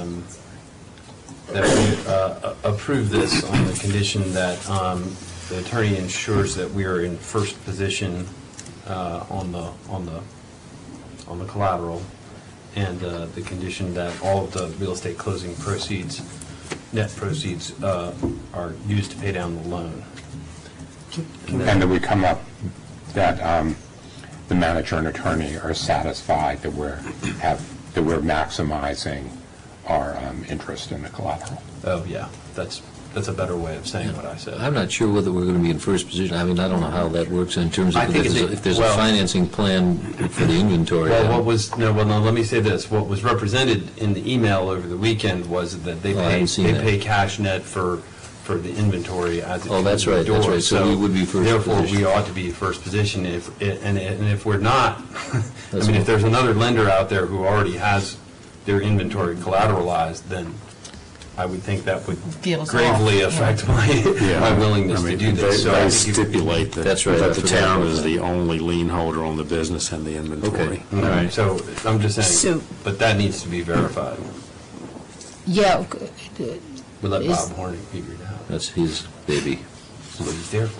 we approve this on the condition that the attorney ensures that we are in first position on the collateral, and the condition that all of the real estate closing proceeds net proceeds are used to pay down the loan. And that we come up, that the manager and attorney are satisfied that we're maximizing our interest in the collateral. Oh, yeah, that's a better way of saying what I said. I'm not sure whether we're going to be in first position. I mean, I don't know how that works in terms of I think if there's a financing plan for the inventory. Well, let me say this. What was represented in the email over the weekend was that they pay cash net for the inventory as it that's right. door. That's right. So we would be first therefore, position. we ought to be first position. And if we're not, I mean, if there's another lender out there who already has their inventory collateralized, then I would think that would gravely affect my willingness to do this. So They stipulate that the town is the only only lien holder on the business and the inventory. Okay. All right. So I'm just saying, but that needs to be verified. Yeah. We'll let Bob Hornick figure it out. That's his baby. That's what he's there for.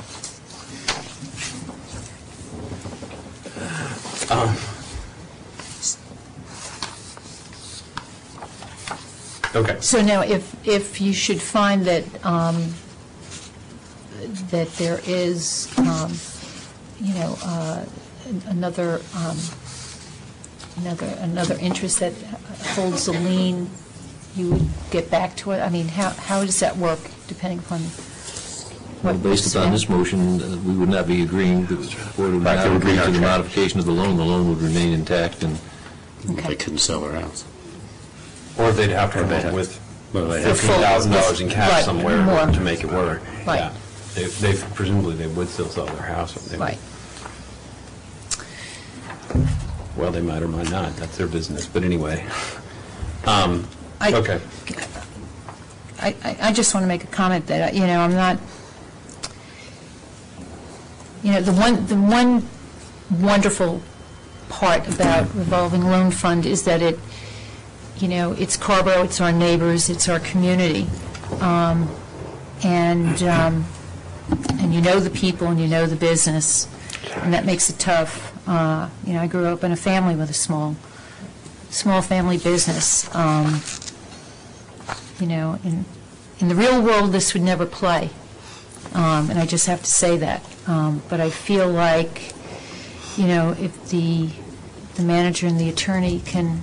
Okay. So now, if you should find that, that there is, another interest that holds a lien, you would get back to it? I mean, how does that work, depending upon Well, what? based upon this motion, we would not be agreeing, the board would not agree to the modification of the loan would remain intact, and They couldn't sell their house. Or they'd have to come up with $15,000 in cash somewhere to make it work. Right. Yeah. They presumably they would still sell their house. Right. Well, they might or might not. That's their business. But anyway. Okay. I just want to make a comment that, I'm not, the one wonderful part about revolving loan fund is that it's Carrboro, it's our neighbors, it's our community. And you know the people and you know the business, and that makes it tough. I grew up in a family with a small family business. In the real world, this would never play, and I just have to say that. But I feel like, if the manager and the attorney can,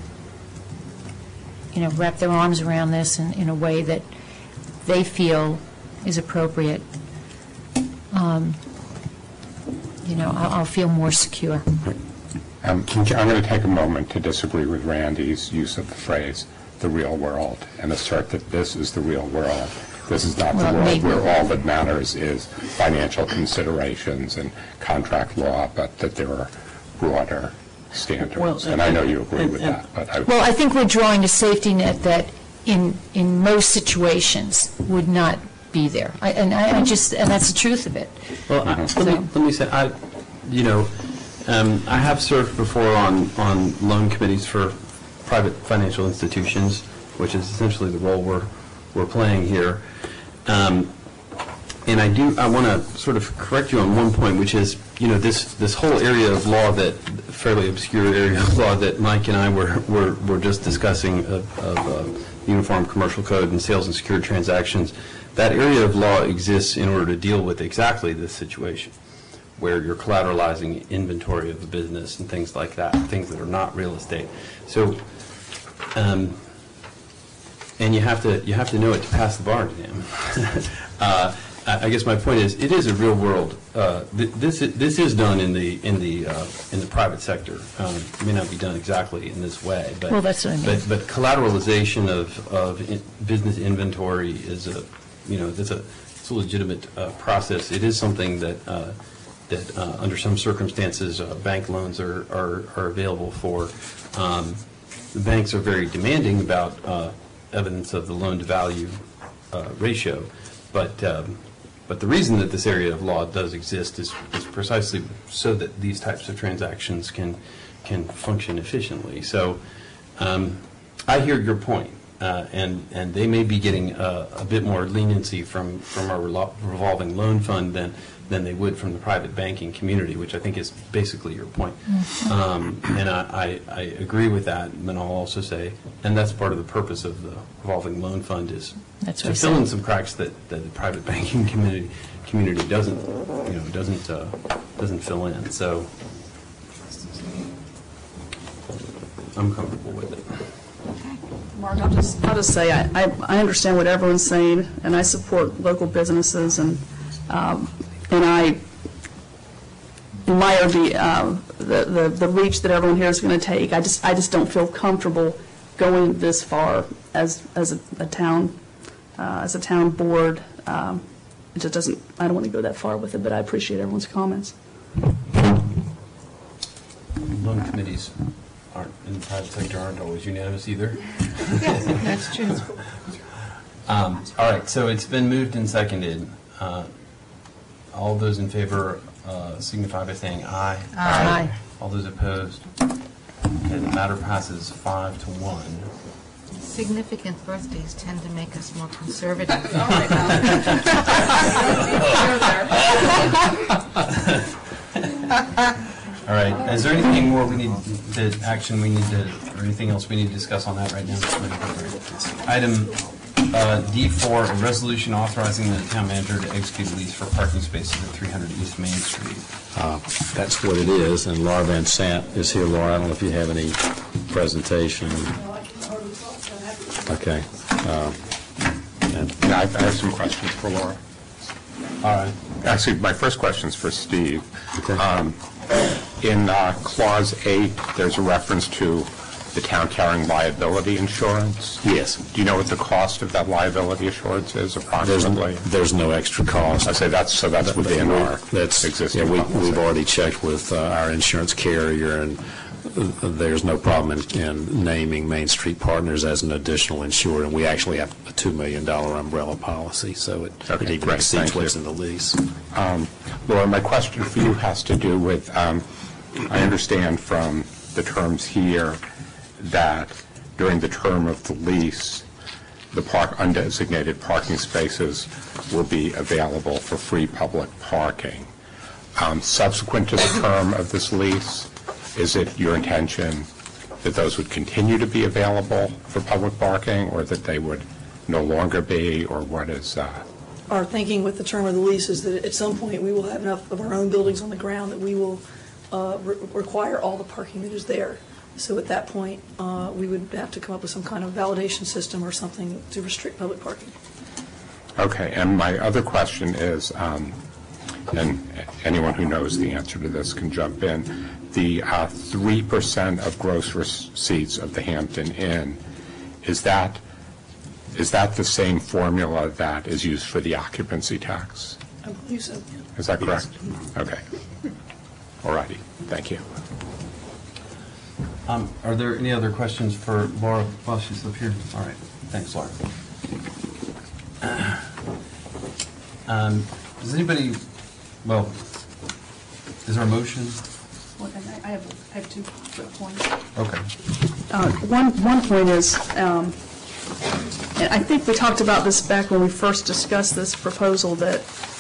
wrap their arms around this in a way that they feel is appropriate, I'll feel more secure. I'm going to take a moment to disagree with Randy's use of the phrase, the real world, and assert that this is the real world. This is not the world where all that matters is financial considerations and contract law, but that there are broader standards. And I know you agree with that. But I think we're drawing a safety net that in most situations would not be there. And that's the truth of it. Well, let me say, I have served before on loan committees for private financial institutions, which is essentially the role we're playing here. And I want to sort of correct you on one point, which is, this whole area of law, that fairly obscure area of law that Mike and I were just discussing of Uniform Commercial Code and sales and secured transactions. That area of law exists in order to deal with exactly this situation, where you're collateralizing inventory of a business and things like that, things that are not real estate. So, and you have to know it to pass the bar exam. I guess my point is, it is a real world. This is done in the private sector. It may not be done exactly in this way, but that's what I mean. But collateralization of business inventory is it's a legitimate process. It is something that under some circumstances bank loans are available for. The banks are very demanding about evidence of the loan-to-value ratio, but the reason that this area of law does exist is precisely so that these types of transactions can function efficiently. So I hear your point, and they may be getting a bit more leniency from our revolving loan fund than than they would from the private banking community, which I think is basically your point. And I agree with that, and I'll also say, and that's part of the purpose of the revolving loan fund is That's to what I fill in said. some cracks that the private banking community doesn't fill in. So I'm comfortable with it. Mark, I'll just say, I understand what everyone's saying, and I support local businesses, and I admire the reach that everyone here is going to take. I just don't feel comfortable going this far as a town board. It just doesn't, I don't want to go that far with it, but I appreciate everyone's comments. Loan committees in the private sector aren't always unanimous either. That's true. All right, so it's been moved and seconded. All those in favor signify by saying aye. Aye. All those opposed? Okay, the matter passes 5-1. Significant birthdays tend to make us more conservative. All right, is there anything more we need, or anything else we need to discuss on that right now? Item D4, a resolution authorizing the town manager to execute a lease for parking spaces at 300 East Main Street. That's what it is, and Laura Van Sant is here. Laura, I don't know if you have any presentation. Okay. Yeah, I have some questions for Laura. All right. Actually, my first question is for Steve. In Clause 8, there's a reference to the town carrying liability insurance. Yes. Do you know what the cost of that liability insurance is approximately? There's no extra cost. I say that's within our existing policy. We've already checked with our insurance carrier, and there's no problem in naming Main Street Partners as an additional insured, and we actually have a $2 million umbrella policy, so it even exceeds what's in the lease. Laura, my question for you has to do with, I understand from the terms here that during the term of the lease, the undesignated parking spaces will be available for free public parking. Subsequent to the term of this lease, is it your intention that those would continue to be available for public parking, or that they would no longer be, or what is that? Our thinking with the term of the lease is that at some point we will have enough of our own buildings on the ground that we will require all the parking that is there. So at that point, we would have to come up with some kind of validation system or something to restrict public parking. Okay, and my other question is, and anyone who knows the answer to this can jump in, the 3% of gross receipts of the Hampton Inn, is that the same formula that is used for the occupancy tax? I believe so. Is that correct? Okay. All righty. Thank you. Are there any other questions for Laura while she's up here? All right. Thanks, Laura. Does anybody, well, is there a motion? I have 2 points. Okay. One point is, and I think we talked about this back when we first discussed this proposal, that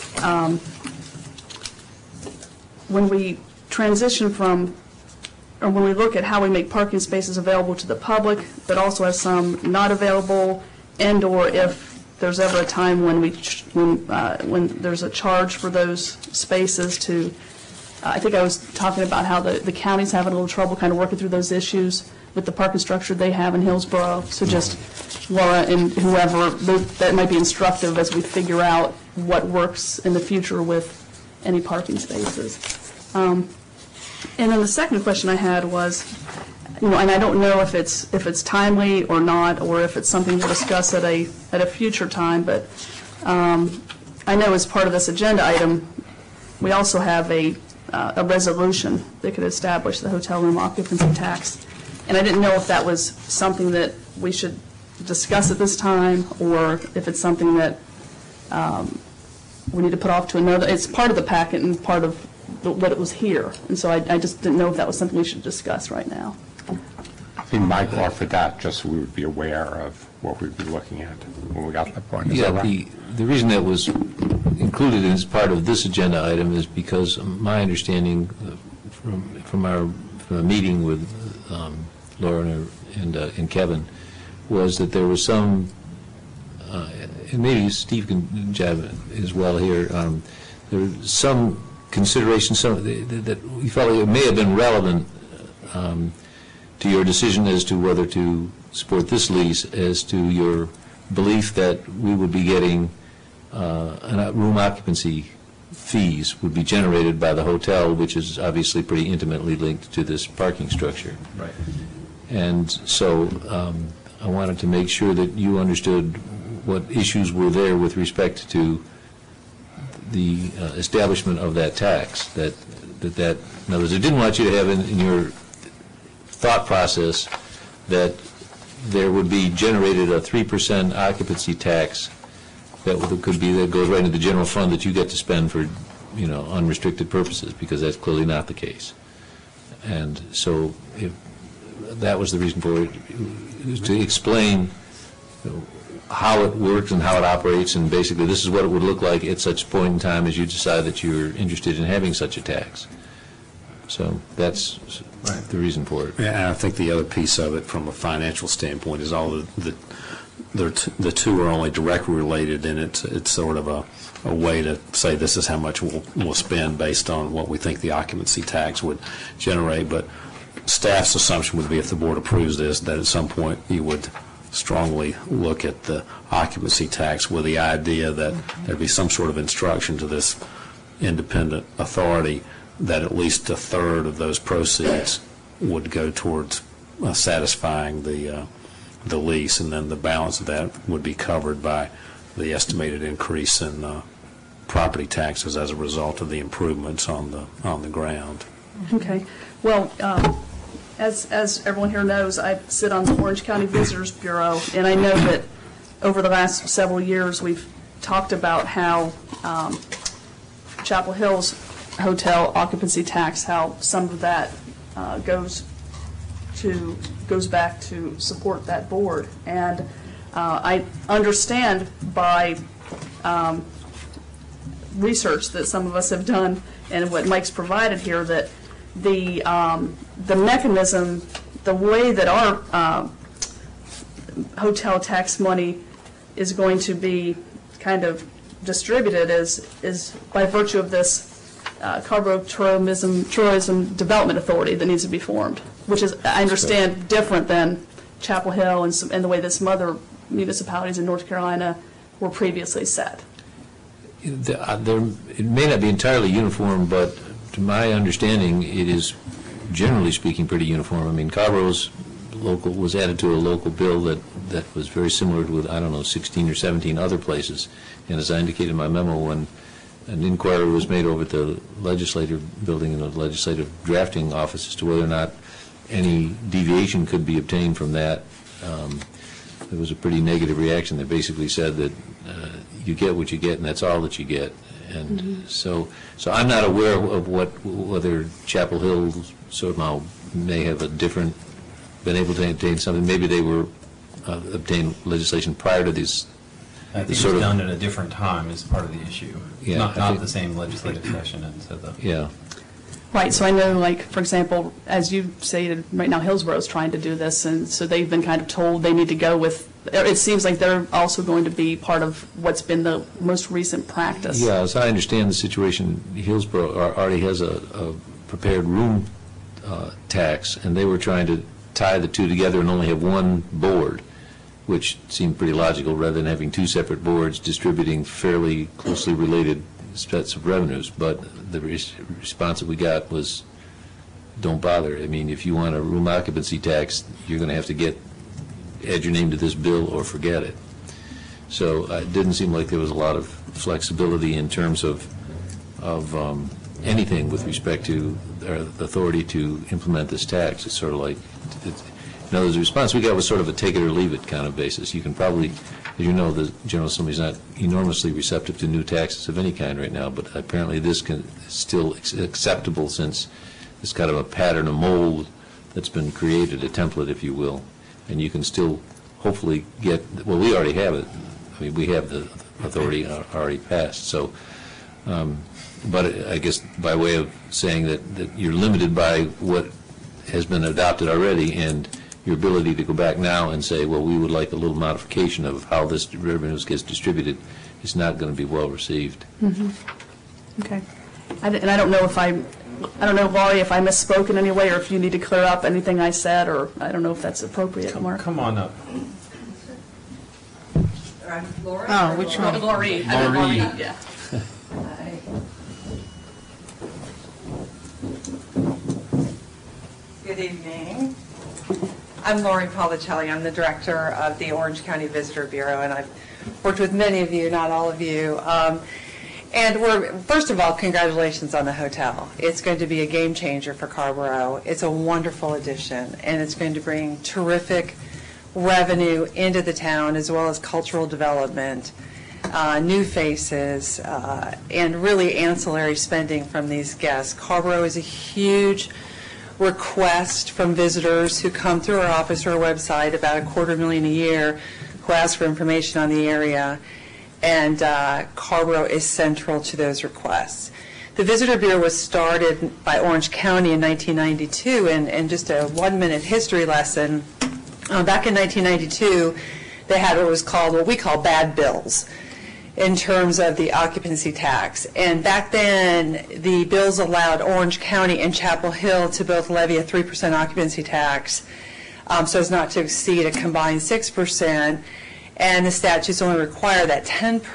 when we transition from, or when we look at how we make parking spaces available to the public, but also have some not available, and/or if there's ever a time when when there's a charge for those spaces to, I think I was talking about how the county's having a little trouble kind of working through those issues with the parking structure they have in Hillsborough. So just Laura and whoever, that might be instructive as we figure out what works in the future with any parking spaces. And then the second question I had was, and I don't know if it's timely or not, or if it's something we'll discuss at a future time, but I know as part of this agenda item, we also have a resolution that could establish the hotel room occupancy tax. And I didn't know if that was something that we should discuss at this time, or if it's something that we need to put off to another. It's part of the packet and part of what it was here. And so I just didn't know if that was something we should discuss right now. I think Mike offered that just so we would be aware of what we'd be looking at when we got to that point. Is Yeah, that right? the reason that was included as part of this agenda item is because my understanding from a meeting with Laura and Kevin was that there was some, and maybe Steve can jab as well here, there was some consideration that we felt it may have been relevant to your decision as to whether to support this lease, as to your belief that we would be getting room occupancy fees would be generated by the hotel, which is obviously pretty intimately linked to this parking structure. Right. And so I wanted to make sure that you understood what issues were there with respect to the establishment of that tax. That in other words, I didn't want you to have in your thought process that there would be generated a 3% occupancy tax that goes right into the general fund that you get to spend for, unrestricted purposes, because that's clearly not the case. And so that was the reason for it, is to explain how it works and how it operates, and basically this is what it would look like at such point in time as you decide that you're interested in having such a tax. So that's the reason for it. Yeah, and I think the other piece of it from a financial standpoint is all the two are only directly related, and it's sort of a way to say this is how much we'll spend based on what we think the occupancy tax would generate. But staff's assumption would be, if the board approves this, that at some point you would strongly look at the occupancy tax with the idea that there'd be some sort of instruction to this independent authority that at least a third of those proceeds would go towards satisfying the lease, and then the balance of that would be covered by the estimated increase in property taxes as a result of the improvements on the ground. Okay. Well, as everyone here knows, I sit on the Orange County Visitors Bureau, and I know that over the last several years we've talked about how Chapel Hill's hotel occupancy tax, how some of that goes back to support that board. And I understand by research that some of us have done and what Mike's provided here that the mechanism, the way that our hotel tax money is going to be kind of distributed is by virtue of this Carrboro Tourism Development Authority that needs to be formed, which is, I understand, different than Chapel Hill and the way that some other municipalities in North Carolina were previously set. It may not be entirely uniform, but to my understanding, it is generally speaking pretty uniform. I mean, Carrboro's local was added to a local bill that was very similar to, 16 or 17 other places. And as I indicated in my memo, when an inquiry was made over at the legislative building in the legislative drafting office as to whether or not any deviation could be obtained from that, there was a pretty negative reaction that basically said that you get what you get and that's all that you get. And so I'm not aware of whether Chapel Hill somehow may have been able to obtain something. Maybe they were obtained legislation prior to these. I think it was done at a different time as part of the issue. Yeah, not the same legislative session. And so yeah. Right, so I know, like, for example, as you stated, right now Hillsborough is trying to do this, and so they've been kind of told they need to go with, it seems like they're also going to be part of what's been the most recent practice. Yeah, as I understand the situation, Hillsborough already has a prepared room tax, and they were trying to tie the two together and only have one board, which seemed pretty logical, rather than having two separate boards distributing fairly closely related sets of revenues. But the response that we got was, don't bother. I mean, if you want a room occupancy tax, you're going to have to add your name to this bill or forget it. So it didn't seem like there was a lot of flexibility in terms of anything with respect to their authority to implement this tax. It's sort of like, the response we got was sort of a take it or leave it kind of basis. You can probably, as you know, the General Assembly is not enormously receptive to new taxes of any kind right now, but apparently this is still acceptable since it's kind of a pattern, a mold that's been created, a template, if you will, and you can still hopefully get, well, we already have it. I mean, we have the authority already passed, so, but I guess by way of saying that you're limited by what has been adopted already, and your ability to go back now and say, well, we would like a little modification of how this revenues gets distributed, is not going to be well received. Okay. And I don't know if I don't know, Laurie, if I misspoke in any way, or if you need to clear up anything I said, or I don't know if that's appropriate, Mark. Come on up. Laurie? Oh, which one? Laurie. Laurie. Yeah. Hi. Good evening. I'm Laurie Policelli. I'm the director of the Orange County Visitor Bureau, and I've worked with many of you, not all of you. And first of all, congratulations on the hotel. It's going to be a game changer for Carrboro. It's a wonderful addition, and it's going to bring terrific revenue into the town, as well as cultural development, new faces, and really ancillary spending from these guests. Carrboro is a huge request from visitors who come through our office or our website, about $250,000 a year, who ask for information on the area. And Carrboro is central to those requests. The Visitor Bureau was started by Orange County in 1992, and just a one-minute history lesson. Back in 1992, they had what we call bad bills in terms of the occupancy tax. And back then, the bills allowed Orange County and Chapel Hill to both levy a 3% occupancy tax, so as not to exceed a combined 6%. And the statutes only require that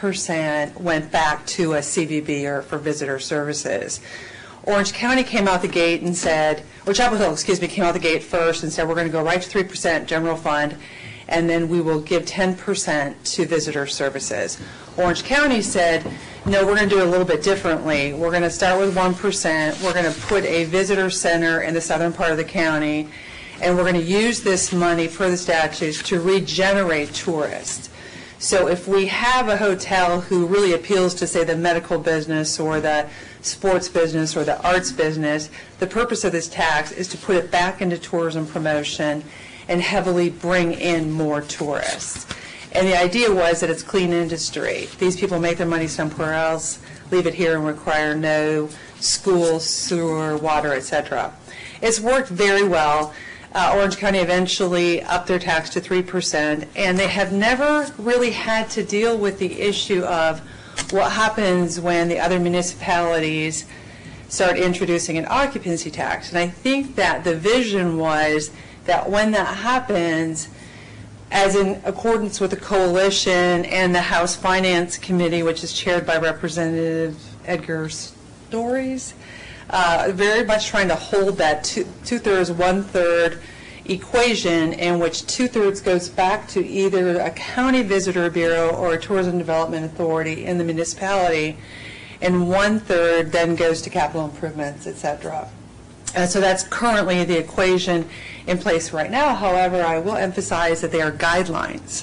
10% went back to a CVB, or for visitor services. Orange County came out the gate and said, or Chapel Hill, came out the gate first and said, we're going to go right to 3% general fund, and then we will give 10% to visitor services. Orange County said, no, we're going to do it a little bit differently. We're going to start with 1%. We're going to put a visitor center in the southern part of the county, and we're going to use this money per the statutes to regenerate tourists. So if we have a hotel who really appeals to, say, the medical business or the sports business or the arts business, the purpose of this tax is to put it back into tourism promotion and heavily bring in more tourists. And the idea was that it's clean industry. These people make their money somewhere else, leave it here, and require no school, sewer, water, etc. It's worked very well. Orange County eventually upped their tax to 3%, and they have never really had to deal with the issue of what happens when the other municipalities start introducing an occupancy tax. And I think that the vision was that when that happens, as in accordance with the coalition and the House Finance Committee, which is chaired by Representative Edgar Stories, very much trying to hold that two-thirds, one-third equation, in which two-thirds goes back to either a county visitor bureau or a tourism development authority in the municipality, and one-third then goes to capital improvements, et cetera. So that's currently the equation in place right now. However, I will emphasize that they are guidelines.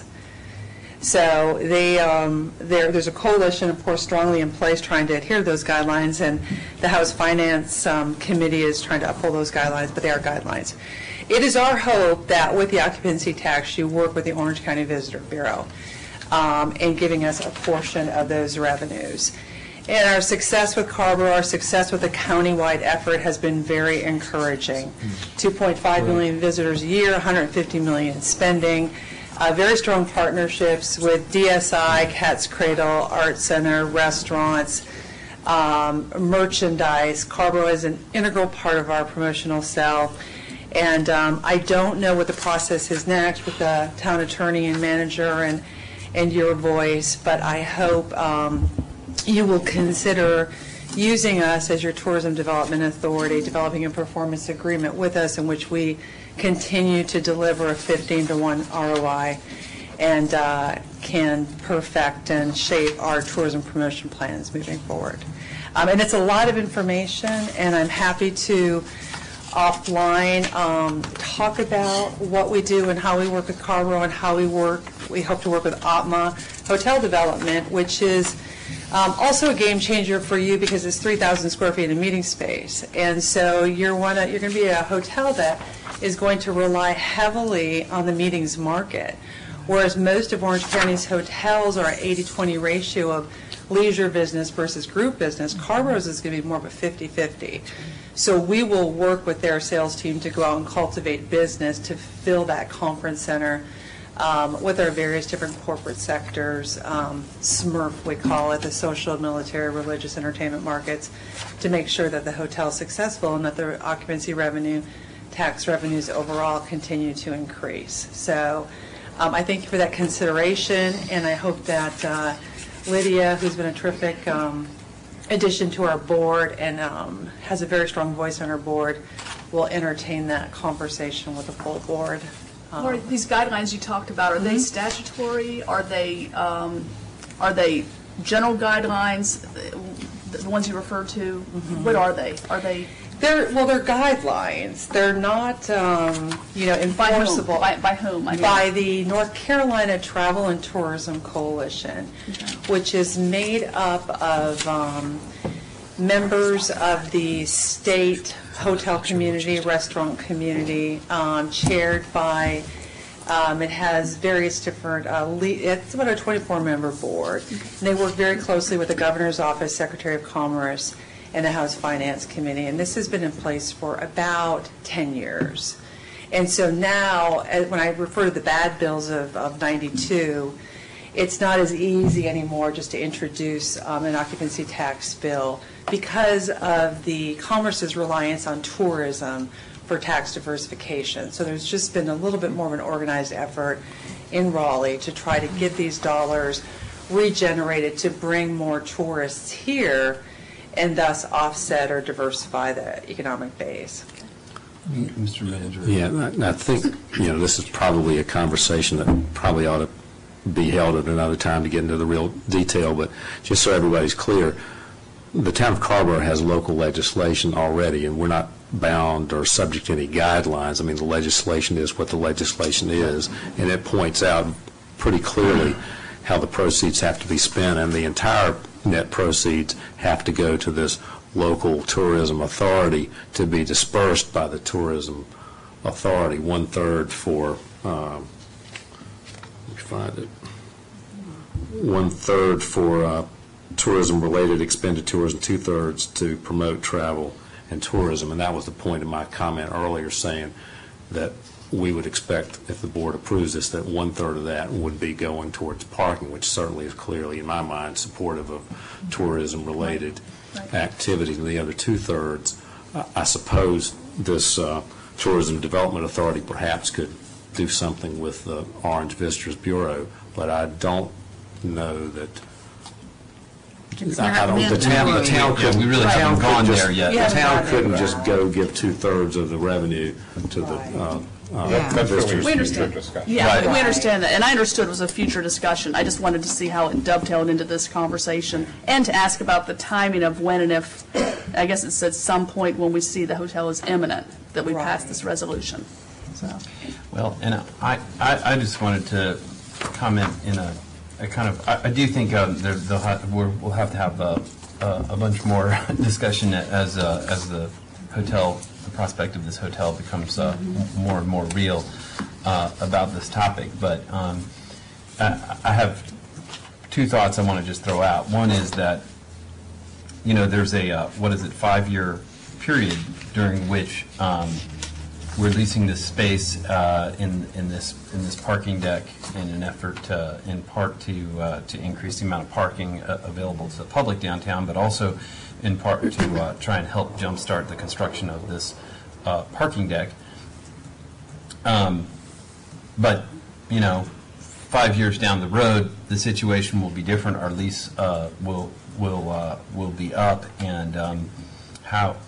So there's a coalition, of course, strongly in place trying to adhere to those guidelines, and the House Finance Committee is trying to uphold those guidelines, but they are guidelines. It is our hope that with the occupancy tax, you work with the Orange County Visitor Bureau in giving us a portion of those revenues. And our success with Carrboro, our success with the countywide effort has been very encouraging. 2.5 million visitors a year, 150 million in spending. Very strong partnerships with DSI, Cat's Cradle, Art Center, restaurants, merchandise. Carrboro is an integral part of our promotional cell. And I don't know what the process is next with the town attorney and manager and your voice, but I hope you will consider using us as your tourism development authority, developing a performance agreement with us in which we continue to deliver a 15-to-1 ROI and can perfect and shape our tourism promotion plans moving forward. And it's a lot of information, and I'm happy to offline talk about what we do and how we work with Carrboro and how we work. We hope to work with OTMA Hotel Development, which is also a game changer for you because it's 3,000 square feet of meeting space. And so you're going to be a hotel that is going to rely heavily on the meetings market, Whereas most of Orange County's hotels are an 80-20 ratio of leisure business versus group business, Carborough's is going to be more of a 50-50. So we will work with their sales team to go out and cultivate business to fill that conference center with our various different corporate sectors, SMERF we call it, the social, military, religious, entertainment markets, to make sure that the hotel is successful and that the occupancy revenue, tax revenues overall continue to increase. So I thank you for that consideration, and I hope that Lydia, who's been a terrific addition to our board and has a very strong voice on our board, will entertain that conversation with the full board. Lori, these guidelines you talked about, are they statutory? Are they general guidelines, the ones you refer to? What are they? Are they? They're guidelines. They're not, enforceable. By whom? By the North Carolina Travel and Tourism Coalition, which is made up of members of the state hotel community, restaurant community, chaired by, it has various different, it's about a 24-member board. And they work very closely with the Governor's Office, Secretary of Commerce, and the House Finance Committee. And this has been in place for about 10 years. And so now, when I refer to the bad bills of 92, it's not as easy anymore just to introduce an occupancy tax bill because of the Commerce's reliance on tourism for tax diversification. So there's just been a little bit more of an organized effort in Raleigh to try to get these dollars regenerated to bring more tourists here and thus offset or diversify the economic base. Mr. Manager. Yeah, I think, this is probably a conversation that probably ought to be held at another time to get into the real detail, but just so everybody's clear, the town of Carrboro has local legislation already, and we're not bound or subject to any guidelines. I mean, the legislation is what the legislation is, and it points out pretty clearly how the proceeds have to be spent, and the entire net proceeds have to go to this local tourism authority to be dispersed by the tourism authority. 1/3 for, let me find it, 1/3 for tourism-related expenditures and 2/3 to promote travel and tourism. And that was the point of my comment earlier, saying that we would expect, if the board approves this, that 1/3 of that would be going towards parking, which certainly is clearly, in my mind, supportive of tourism-related activities. And the other 2/3, I suppose this Tourism Development Authority perhaps could do something with the Orange Visitors Bureau, but I don't know that. The town couldn't. We really haven't gone there yet. The town couldn't just go give 2/3 of the revenue to the visitors. We understand. Yeah, we understand that, and I understood it was a future discussion. I just wanted to see how it dovetailed into this conversation, and to ask about the timing of when and if. I guess it's at some point when we see the hotel is imminent that we pass this resolution. So. Well, and I just wanted to comment in a kind of, I do think we'll have to have a bunch more discussion as the hotel, the prospect of this hotel becomes more and more real about this topic. But I have two thoughts I want to just throw out. One is that, there's a, 5-year period during which we're leasing this space in this parking deck in an effort in part to increase the amount of parking available to the public downtown, but also in part to try and help jumpstart the construction of this parking deck. But 5 years down the road, the situation will be different. Our lease will be up, and how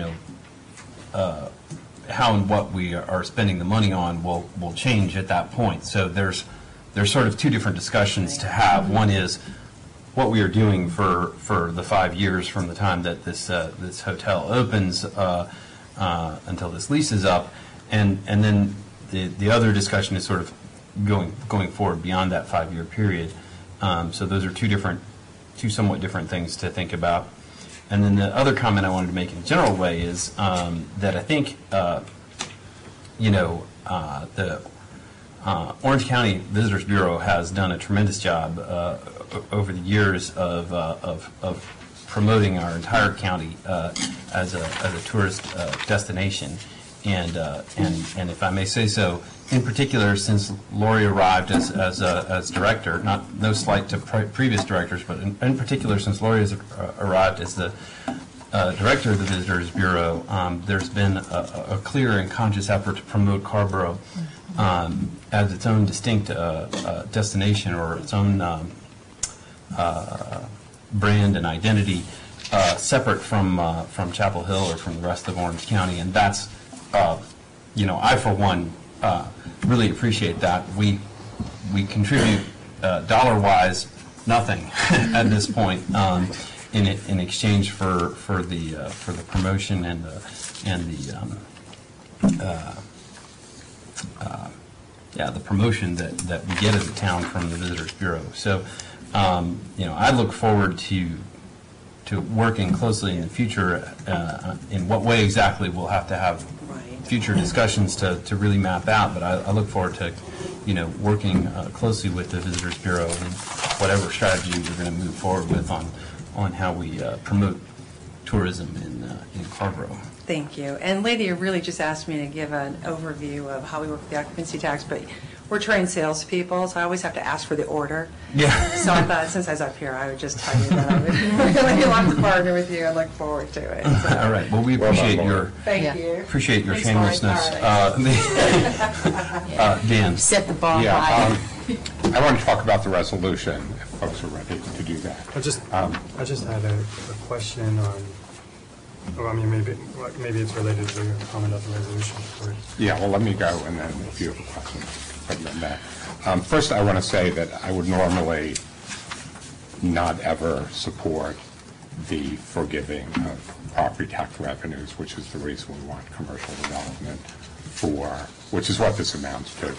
and what we are spending the money on will change at that point. So there's sort of two different discussions to have. One is what we are doing for the 5 years from the time that this hotel opens until this lease is up, and then the other discussion is sort of going forward beyond that 5-year period. So those are two somewhat different things to think about. And then the other comment I wanted to make in a general way is that I think, Orange County Visitors Bureau has done a tremendous job over the years of promoting our entire county as a tourist destination. And if I may say so, in particular, since Lori arrived as director, no slight to previous directors, but in particular, since Lori has arrived as the director of the Visitors Bureau, there's been a clear and conscious effort to promote Carrboro as its own distinct destination, or its own brand and identity, separate from Chapel Hill or from the rest of Orange County. And that's, I for one really appreciate that. We contribute dollar-wise nothing at this point in exchange for the promotion and the promotion that we get as a town from the Visitors Bureau. So, I look forward to working closely in the future. In what way exactly, we'll have to have future discussions to really map out. But I look forward to, working closely with the Visitors Bureau and whatever strategy we're going to move forward with on how we promote tourism in Carrboro. Thank you. And Lydia really just asked me to give an overview of how we work with the occupancy tax, but we're trained salespeople, so I always have to ask for the order. Yeah. So I thought, since I was up here, I would just tell you that I would really love to partner with you and look forward to it. So. All right. Well, we appreciate Thank you. Appreciate your Thanks, shamelessness. Dan. Set the bar Yeah, high. I want to talk about the resolution, if folks are ready to do that. I just had a question on, maybe it's related to your comment about the resolution. Yeah, well, let me go, and then if you have a question, put it on that. First, I want to say that I would normally not ever support the forgiving of property tax revenues, which is the reason we want commercial development which is what this amounts to,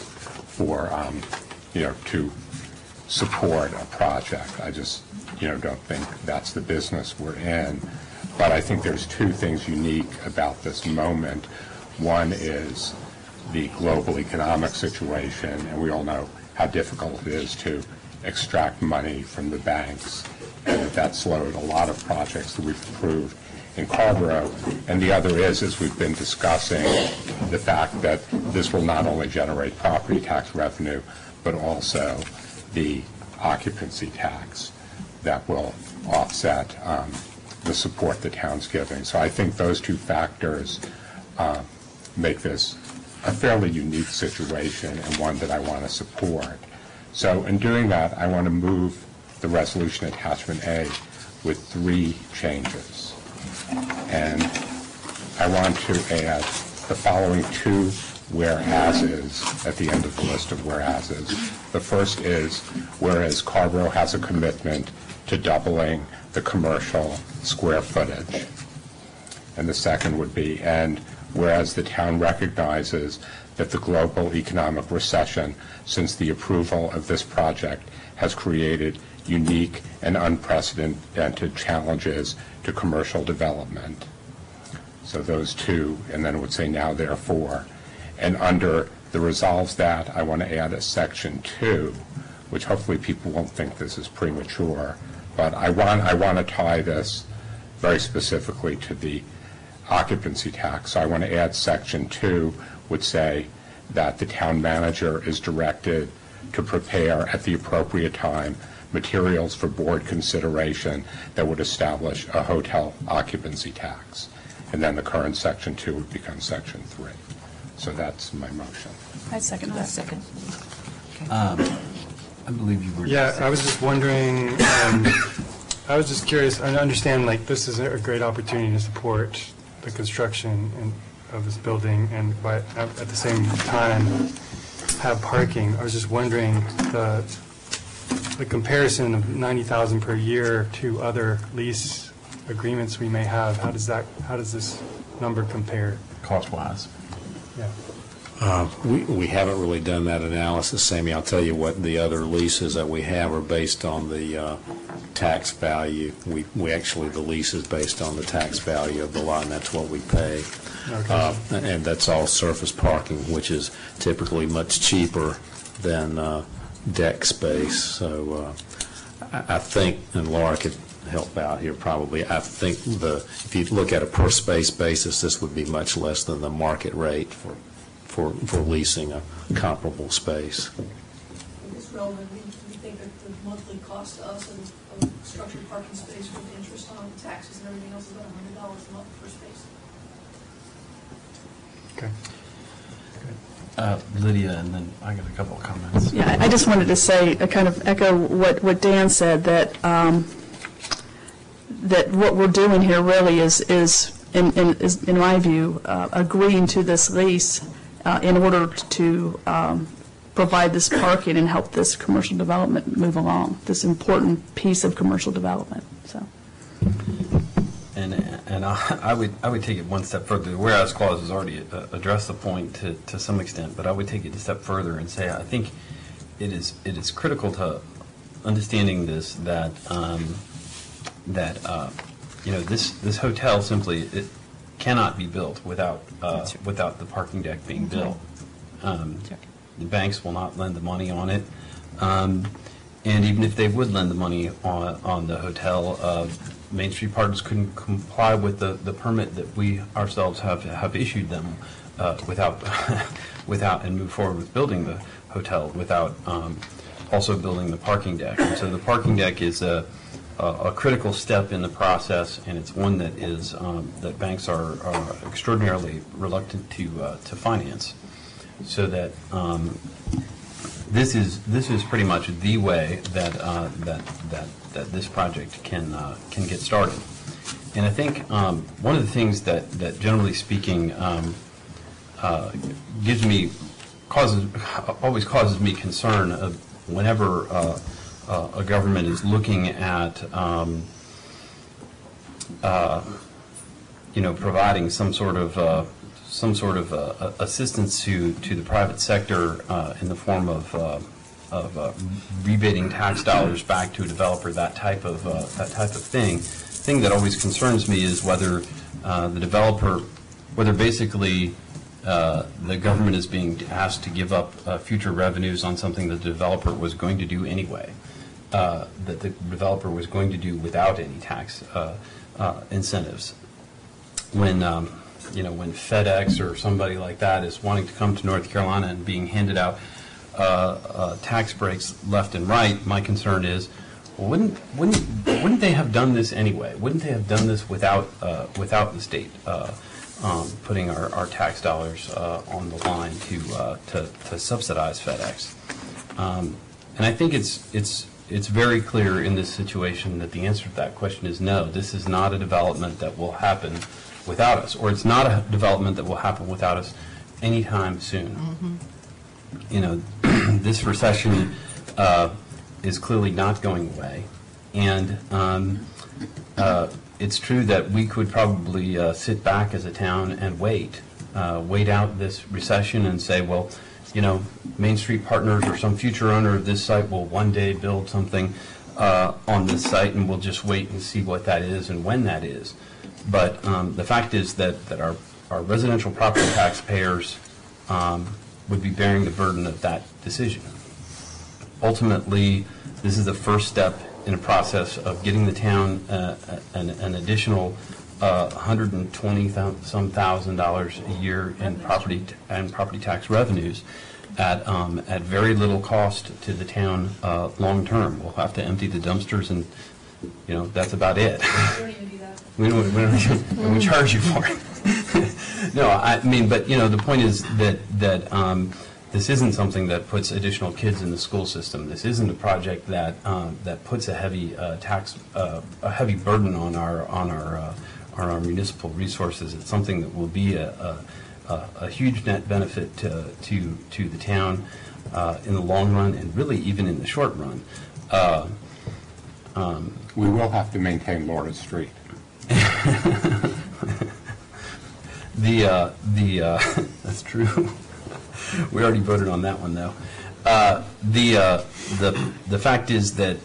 to support a project. I just, don't think that's the business we're in. But I think there's two things unique about this moment. One is the global economic situation, and we all know how difficult it is to extract money from the banks, and that slowed a lot of projects that we've approved in Carrboro. And the other is, as we've been discussing, the fact that this will not only generate property tax revenue, but also the occupancy tax that will offset the support the town's giving. So I think those two factors make this a fairly unique situation and one that I want to support. So in doing that, I want to move the resolution attachment A with 3 changes. And I want to add the following 2 whereases at the end of the list of whereases. The first is, whereas Carrboro has a commitment to doubling the commercial square footage. And the second would be, and whereas the town recognizes that the global economic recession since the approval of this project has created unique and unprecedented challenges to commercial development. So those 2, and then it would say now therefore. And under the resolves that, I want to add a section 2, which hopefully people won't think this is premature, but I want to tie this very specifically to the occupancy tax. So I want to add section 2, would say that the town manager is directed to prepare at the appropriate time materials for board consideration that would establish a hotel occupancy tax. And then the current section 2 would become section 3. So that's my motion. I second that. I believe you were. Yeah, I was just wondering, I was just curious, I understand this is a great opportunity to support the construction of this building, but at the same time have parking. I was just wondering the comparison of $90,000 per year to other lease agreements we may have. How does this number compare? Cost-wise. Yeah. We haven't really done that analysis, Sammy. I'll tell you what, the other leases that we have are based on the tax value. We actually, the lease is based on the tax value of the lot, and that's what we pay. Okay. And that's all surface parking, which is typically much cheaper than deck space. So I think, and Laura could help out here probably, I think if you look at a per space basis, this would be much less than the market rate for leasing a comparable space. It's relevant, we think that the monthly cost to us of structured parking space with interest on taxes and everything else is about $100 a month per space. Okay. Lydia, and then I got a couple of comments. Yeah, I just wanted to say, kind of echo what Dan said, that that what we're doing here really is in my view, agreeing to this lease in order to provide this parking and help this commercial development move along, this important piece of commercial development. So. And I would take it one step further. The whereas clause has already addressed the point to some extent, but I would take it a step further and say I think it is critical to understanding this that this hotel simply it cannot be built without the parking deck being built. The banks will not lend the money on it, and even if they would lend the money on the hotel, Main Street Partners couldn't comply with the permit that we ourselves have issued them without and move forward with building the hotel without also building the parking deck. And so the parking deck is a critical step in the process, and it's one that is that banks are extraordinarily reluctant to finance. So that this is pretty much the way that this project can get started. And I think one of the things that generally speaking always causes me concern whenever a government is looking at providing some sort of assistance to the private sector in the form of rebating tax dollars back to a developer, that type of thing. The thing that always concerns me is whether whether basically the government is being asked to give up future revenues on something that the developer was going to do anyway, that the developer was going to do without any tax incentives. When FedEx or somebody like that is wanting to come to North Carolina and being handed out tax breaks left and right, my concern is, well, wouldn't they have done this anyway? Wouldn't they have done this without the state putting our tax dollars on the line to subsidize FedEx? And I think it's very clear in this situation that the answer to that question is no. This is not a development that will happen without us, or it's not a development that will happen without us anytime soon. Mm-hmm. This recession is clearly not going away, and it's true that we could probably sit back as a town and wait out this recession and say, well, Main Street Partners or some future owner of this site will one day build something on this site, and we'll just wait and see what that is and when that is. But the fact is that our residential property taxpayers would be bearing the burden of that decision. Ultimately, this is the first step in a process of getting the town an additional $120-some thousand a year in property tax revenues at very little cost to the town long term. We'll have to empty the dumpsters, and that's about it. We don't even charge you for it. No, I mean, but the point is that this isn't something that puts additional kids in the school system. This isn't a project that puts a heavy a heavy burden on our municipal resources. It's something that will be a huge net benefit to the town in the long run, and really even in the short run. We will have to maintain Lawrence Street. That's true. We already voted on that one, though. The fact is that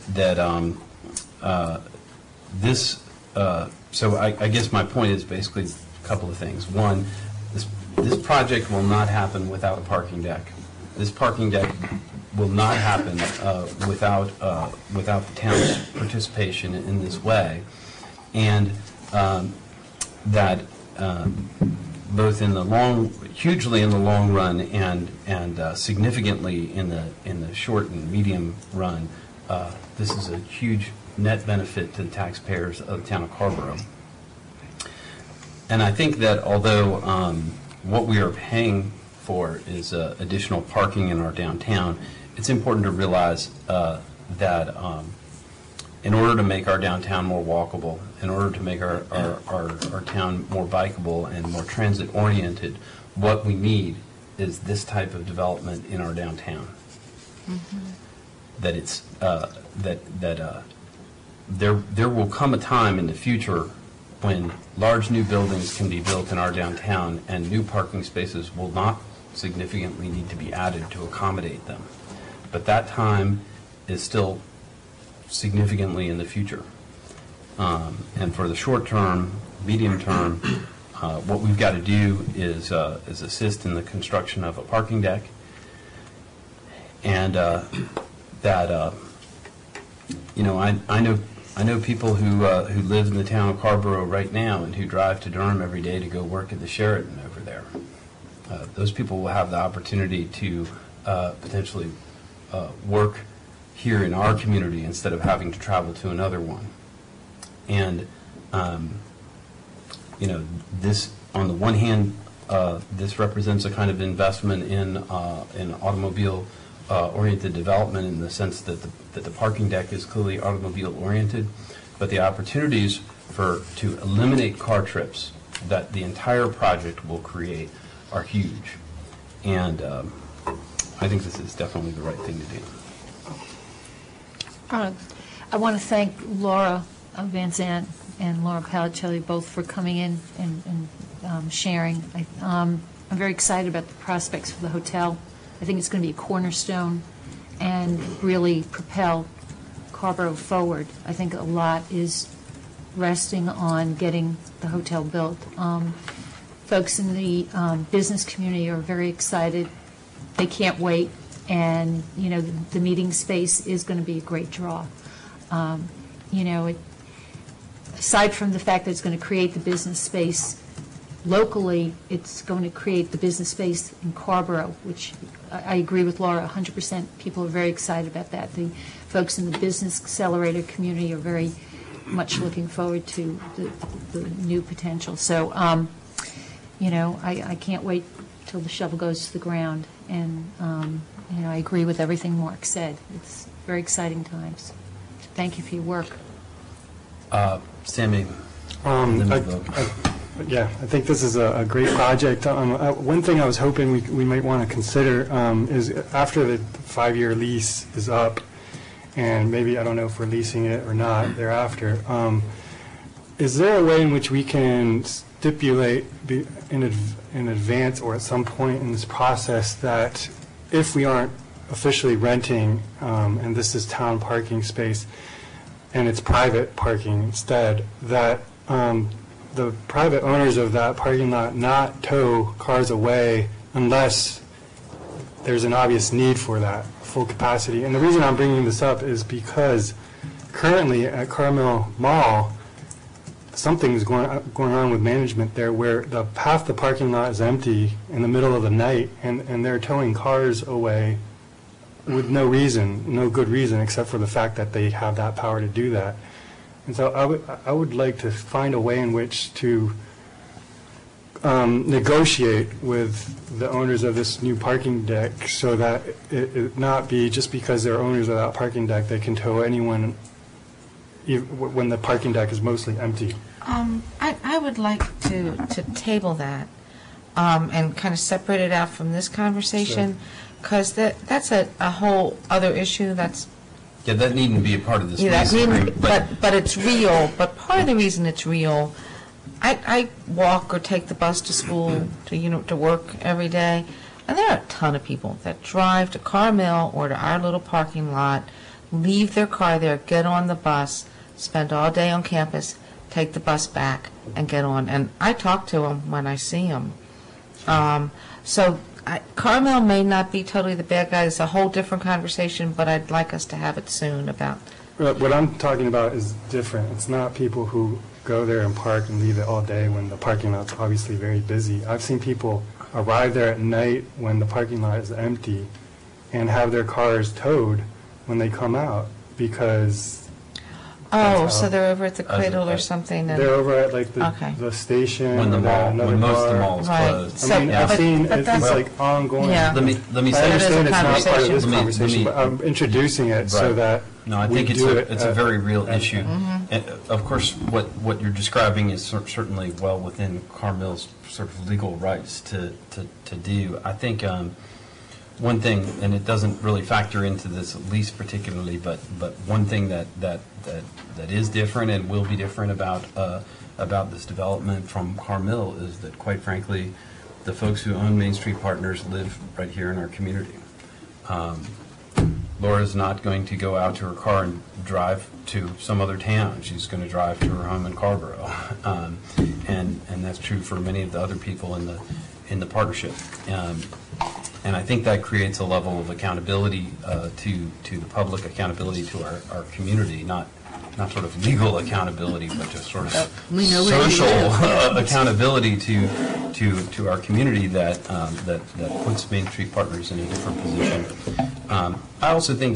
this. So I guess my point is basically a couple of things. One, this project will not happen without a parking deck. This parking deck will not happen without the town's participation in this way, and that both in the hugely in the long run and significantly in the short and medium run, this is a huge net benefit to the taxpayers of the town of Carrboro. And I think that although what we are paying for is additional parking in our downtown, it's important to realize that in order to make our downtown more walkable, in order to make our town more bikeable and more transit-oriented, what we need is this type of development in our downtown. That it's there will come a time in the future when large new buildings can be built in our downtown and new parking spaces will not significantly need to be added to accommodate them. But that time is still significantly in the future. And for the short term, medium term, what we've got to do is assist in the construction of a parking deck, and I know people who live in the town of Carrboro right now and who drive to Durham every day to go work at the Sheraton over there. Those people will have the opportunity to potentially work here in our community instead of having to travel to another one. And this, on the one hand, this represents a kind of investment in automobile oriented development in the sense that the parking deck is clearly automobile oriented, but the opportunities to eliminate car trips that the entire project will create are huge. And I think this is definitely the right thing to do. I want to thank Laura Van Zandt and Laura Palicelli both for coming in and sharing. I'm very excited about the prospects for the hotel. I think it's going to be a cornerstone and really propel Carrboro forward. I think a lot is resting on getting the hotel built. Folks in the business community are very excited. They can't wait, and the meeting space is going to be a great draw. Aside from the fact that it's going to create the business space locally, it's going to create the business space in Carrboro, which I agree with Laura 100%. People are very excited about that. The folks in the business accelerator community are very much looking forward to the new potential. So, I can't wait till the shovel goes to the ground. And, I agree with everything Mark said. It's very exciting times. Thank you for your work. Sammy. I think this is a great project. One thing I was hoping we might want to consider is after the 5-year lease is up, and maybe, I don't know if we're leasing it or not thereafter, is there a way in which we can stipulate in advance or at some point in this process that if we aren't officially renting, and this is town parking space, and it's private parking instead, that the private owners of that parking lot not tow cars away unless there's an obvious need for that full capacity. And the reason I'm bringing this up is because currently at Carmel Mall, something's going on with management there where half the parking lot is empty in the middle of the night, and they're towing cars away with no good reason, except for the fact that they have that power to do that. And so I would like to find a way in which to negotiate with the owners of this new parking deck so that it not be just because they're owners of that parking deck they can tow anyone when the parking deck is mostly empty. I would like to table that and kind of separate it out from this conversation, because that's a whole other issue that's... Yeah, that needn't be a part of this lease agreement. But it's real. But part of the reason it's real, I walk or take the bus to school to work every day. And there are a ton of people that drive to Carmel or to our little parking lot, leave their car there, get on the bus, spend all day on campus, take the bus back, and get on. And I talk to them when I see them. Carmel may not be totally the bad guy. It's a whole different conversation, but I'd like us to have it soon about. What I'm talking about is different. It's not people who go there and park and leave it all day when the parking lot's obviously very busy. I've seen people arrive there at night when the parking lot is empty and have their cars towed when they come out because... Oh, so they're over at the Cradle or something? They're over at like the station. When the mall, when most of the malls closed. I mean, I've seen it's like ongoing. Yeah. Let me I say understand it's not part of this Let me- conversation, but I'm introducing it so that No, I we think do it's a very real issue. Mm-hmm. And, of course, what you're describing is certainly well within Carmel's sort of legal rights to do. I think one thing, and it doesn't really factor into this lease particularly, but one thing that is different and will be different about this development from Carmel is that, quite frankly, the folks who own Main Street Partners live right here in our community. Laura's not going to go out to her car and drive to some other town. She's going to drive to her home in Carrboro, and that's true for many of the other people in the partnership. And I think that creates a level of accountability to the public, accountability to our community, not sort of legal accountability, but just sort of social accountability to our community that puts Main Street Partners in a different position. I also think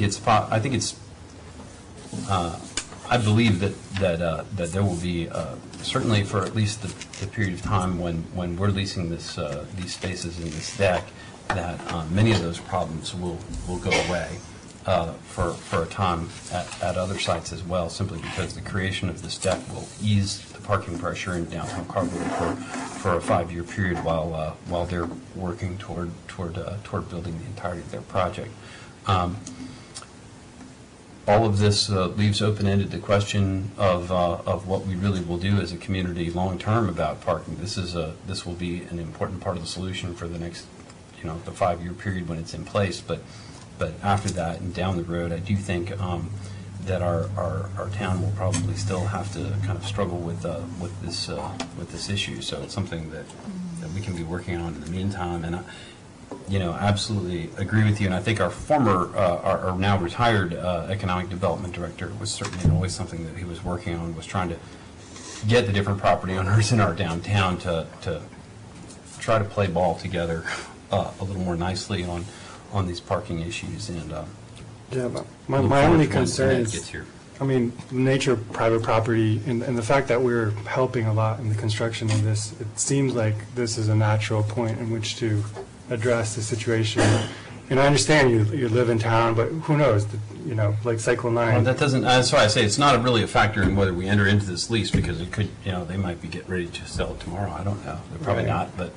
I believe that there will be certainly for at least the period of time when we're leasing these spaces in this deck, that many of those problems will go away for a time at other sites as well, simply because the creation of this deck will ease the parking pressure in downtown Carrboro for a 5-year period while they're working toward building the entirety of their project. All of this leaves open-ended the question of what we really will do as a community long-term about parking. This will be an important part of the solution for the next, the 5-year period when it's in place. But after that and down the road, I do think that our town will probably still have to kind of struggle with this issue. So it's something that we can be working on in the meantime. And absolutely agree with you. And I think our former, our now retired economic development director was certainly always something that he was working on, was trying to get the different property owners in our downtown to try to play ball together a little more nicely on these parking issues. And my only concern is, the nature of private property and the fact that we're helping a lot in the construction of this, it seems like this is a natural point in which to address the situation. And I understand you live in town, but who knows, like Cycle 9. Well, that doesn't, that's why I say it's not really a factor in whether we enter into this lease, because it could, they might be getting ready to sell it tomorrow. I don't know. They're probably not, but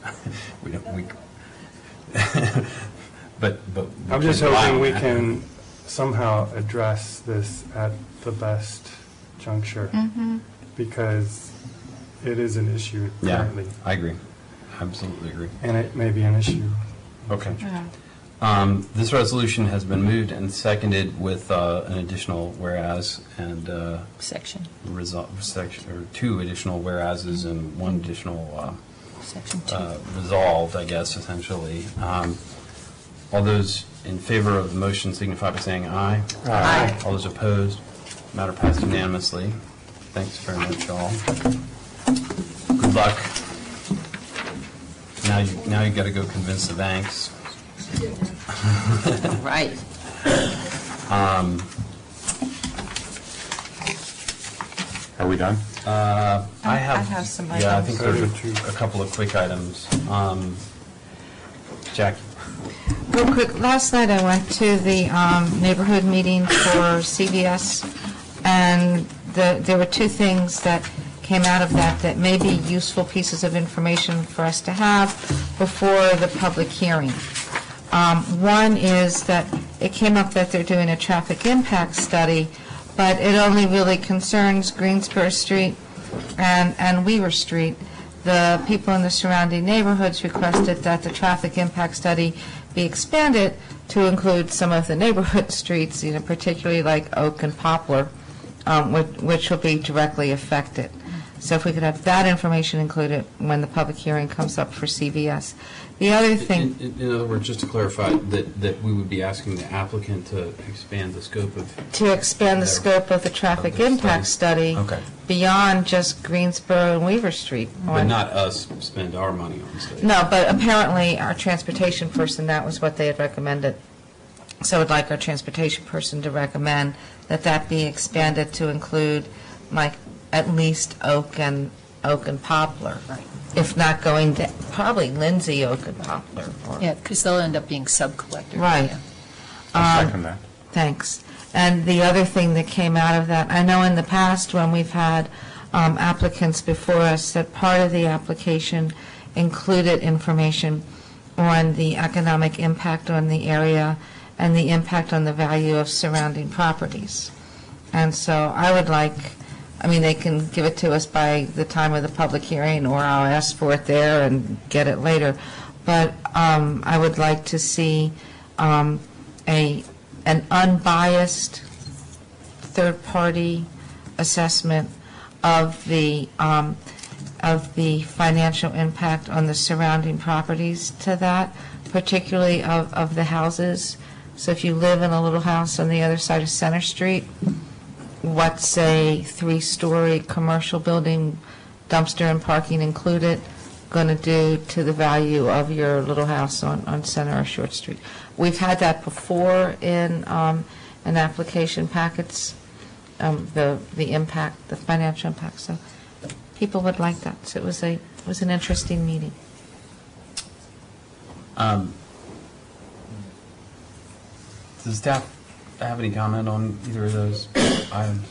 but I'm just hoping we can somehow address this at the best juncture, because it is an issue currently. Yeah, I agree. Absolutely agree. And it may be an issue. Okay. This resolution has been moved and seconded with an additional whereas and section, or 2 additional whereases and 1 additional section 2 resolved, I guess, essentially. All those in favor of the motion signify by saying aye. Aye. All those opposed, matter passed unanimously. Thanks very much, all. Good luck. Now you got to go convince the banks. Right. Are we done? I have some items. Yeah, I think there's a couple of quick items. Jackie. Real quick, last night I went to the neighborhood meeting for CVS, and there were 2 things that came out of that may be useful pieces of information for us to have before the public hearing. One is that it came up that they're doing a traffic impact study, but it only really concerns Greensboro Street and Weaver Street. the people in the surrounding neighborhoods requested that the traffic impact study be expanded to include some of the neighborhood streets, particularly like Oak and Poplar, which will be directly affected. So if we could have that information included when the public hearing comes up for CVS. The other thing... In other words, just to clarify, that we would be asking the applicant to expand the scope of... To expand the scope of the traffic impact study beyond just Greensboro and Weaver Street. But not us spend our money on the study. No, but apparently our transportation person, that was what they had recommended. So I'd like our transportation person to recommend that that be expanded to include like at least Oak and Poplar. Right. If not going to, probably Lindsay, Oak and Poplar. Yeah, because they'll end up being sub-collectors. Right. I second that. Thanks. And the other thing that came out of that, I know in the past when we've had applicants before us, that part of the application included information on the economic impact on the area and the impact on the value of surrounding properties. And so I would like, they can give it to us by the time of the public hearing, or I'll ask for it there and get it later. But I would like to see an unbiased third-party assessment of the financial impact on the surrounding properties to that, particularly of the houses. So if you live in a little house on the other side of Center Street, what's a 3-story commercial building, dumpster and parking included, going to do to the value of your little house on Center or Short Street? We've had that before in application packets, the impact, the financial impact. So people would like that. So it was an interesting meeting. Does staff have any comment on either of those items?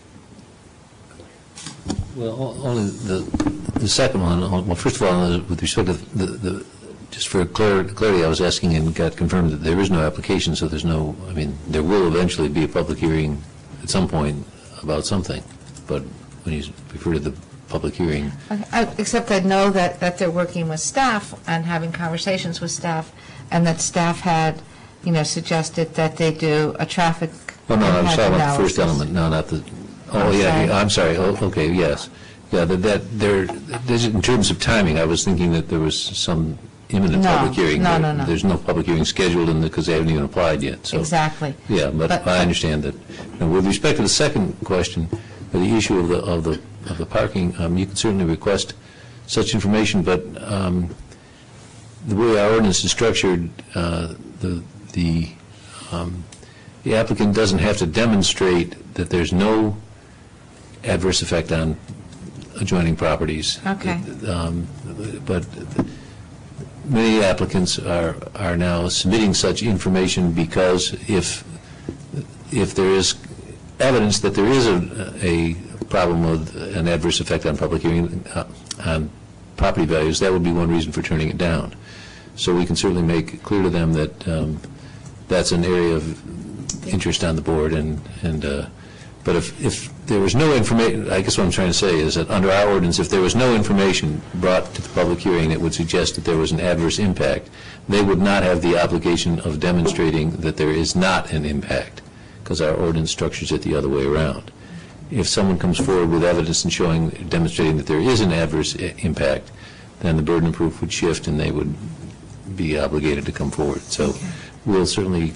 Well, only the second one. Well, first of all, with respect to just for clarity, I was asking and got confirmed that there is no application, so there's no, there will eventually be a public hearing at some point about something, but when you refer to the public hearing. Except I know that they're working with staff and having conversations with staff, and that staff had, suggested that they do a traffic Oh, no, I'm impact sorry about the analysis. first element, no, not the, oh, yeah, I'm sorry, okay, yes. Yeah, in terms of timing, I was thinking that there was some imminent public hearing. No. There's no public hearing scheduled because they haven't even applied yet, so. Exactly. Yeah, but I understand that. Now, with respect to the second question, the issue of the parking, you can certainly request such information, but the way our ordinance is structured, the applicant doesn't have to demonstrate that there's no adverse effect on adjoining properties. Okay. But many applicants are now submitting such information because if there is evidence that there is a problem with an adverse effect on public hearing on property values, that would be one reason for turning it down. So we can certainly make clear to them that that's an area of interest on the board, but if there was no information, I guess what I'm trying to say is that under our ordinance, if there was no information brought to the public hearing that would suggest that there was an adverse impact, they would not have the obligation of demonstrating that there is not an impact, because our ordinance structures it the other way around. If someone comes forward with evidence and demonstrating that there is an adverse impact, then the burden of proof would shift and they would be obligated to come forward. So we'll certainly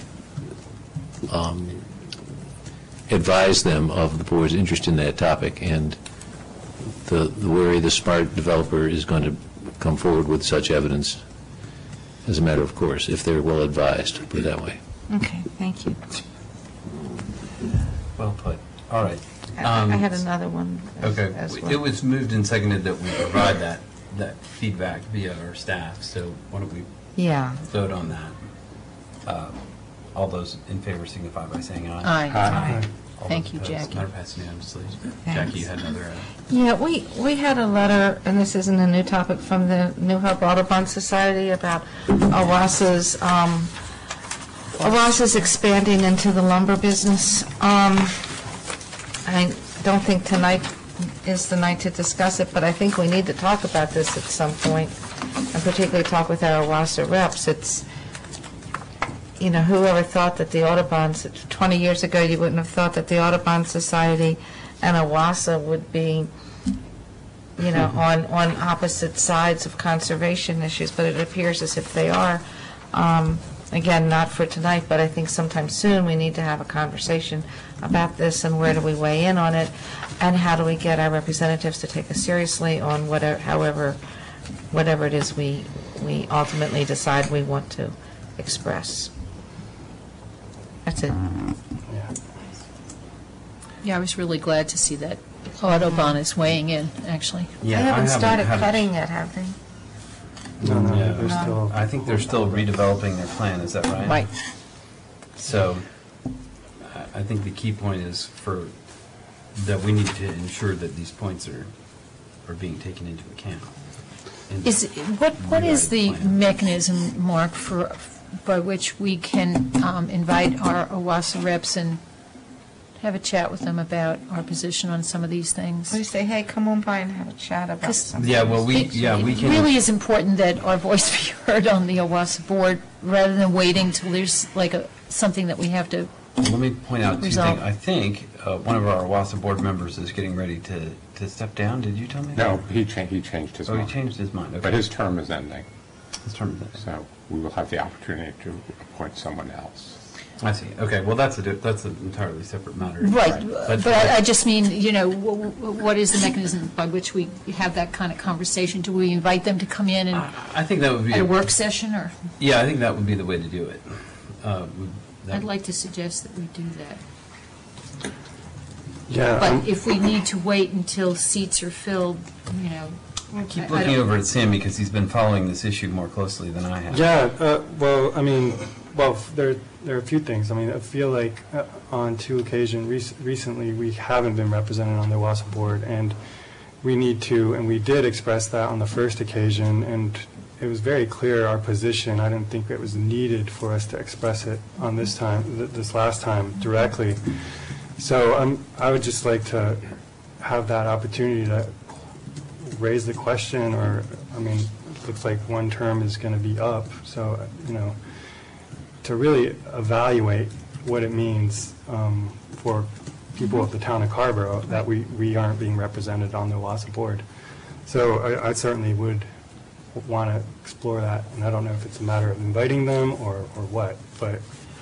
advise them of the board's interest in that topic, and the smart developer is going to come forward with such evidence as a matter of course, if they're well advised, put it that way. Okay, thank you. Well put. All right. I had another one. Okay. As well. It was moved and seconded that we provide that feedback via our staff, so why don't we vote on that? All those in favor signify by saying aye. Aye. All Thank those you, opposed, Jackie. matter passes unanimously. Thanks. Jackie, you had another. Yeah, we had a letter, and this isn't a new topic, from the New Hope Audubon Society about Owasa's expanding into the lumber business. I don't think tonight is the night to discuss it, but I think we need to talk about this at some point, and particularly talk with our OWASA reps. It's, you know, whoever thought that the Audubon, 20 years ago, you wouldn't have thought that the Audubon Society and OWASA would be, you know, on opposite sides of conservation issues, but it appears as if they are. Again, not for tonight, but I think sometime soon we need to have a conversation about this and where do we weigh in on it, and how do we get our representatives to take us seriously on whatever it is we ultimately decide we want to express. That's it. Yeah, I was really glad to see that Audubon is weighing in, actually. Yeah, They haven't started had a- cutting yet, have they? No, Yeah. they're still. I think they're still redeveloping their plan, is that right? Right. So I think the key point is that we need to ensure that these points are being taken into account. What is the mechanism, Mark, by which we can invite our OWASA reps and have a chat with them about our position on some of these things? We say, hey, come on by and have a chat about something. Yeah, well, we It can. really is important that our voice be heard on the OWASA board, rather than waiting till there's like something that we have to Let me point out two resolve. things. I think one of our OWASA board members is getting ready to step down. Did you tell me that? No, he changed his mind. Oh, he changed his mind. Okay. But his term is ending, His term is ending. so we will have the opportunity to appoint someone else. I see. Okay, well, that's an entirely separate matter. Right, but I just mean, you know, what is the mechanism by which we have that kind of conversation? Do we invite them to come in and I think that would be at a work session, or? Yeah, I think that would be the way to do it. I'd like to suggest that we do that. Yeah. But if we need to wait until seats are filled, you know. Keep looking over at Sam because he's been following this issue more closely than I have. Yeah, well, I mean, there are a few things. I mean, I feel like on two occasions recently, we haven't been represented on the OWASA board, and we need to, and we did express that on the first occasion, and it was very clear our position. I didn't think it was needed for us to express it on this last time directly. So I would just like to have that opportunity to raise the question, or, I mean, it looks like one term is going to be up, so, you know, to really evaluate what it means for people of the town of Carrboro that we aren't being represented on the OWASA board. So I certainly would want to explore that, and I don't know if it's a matter of inviting them or what, but...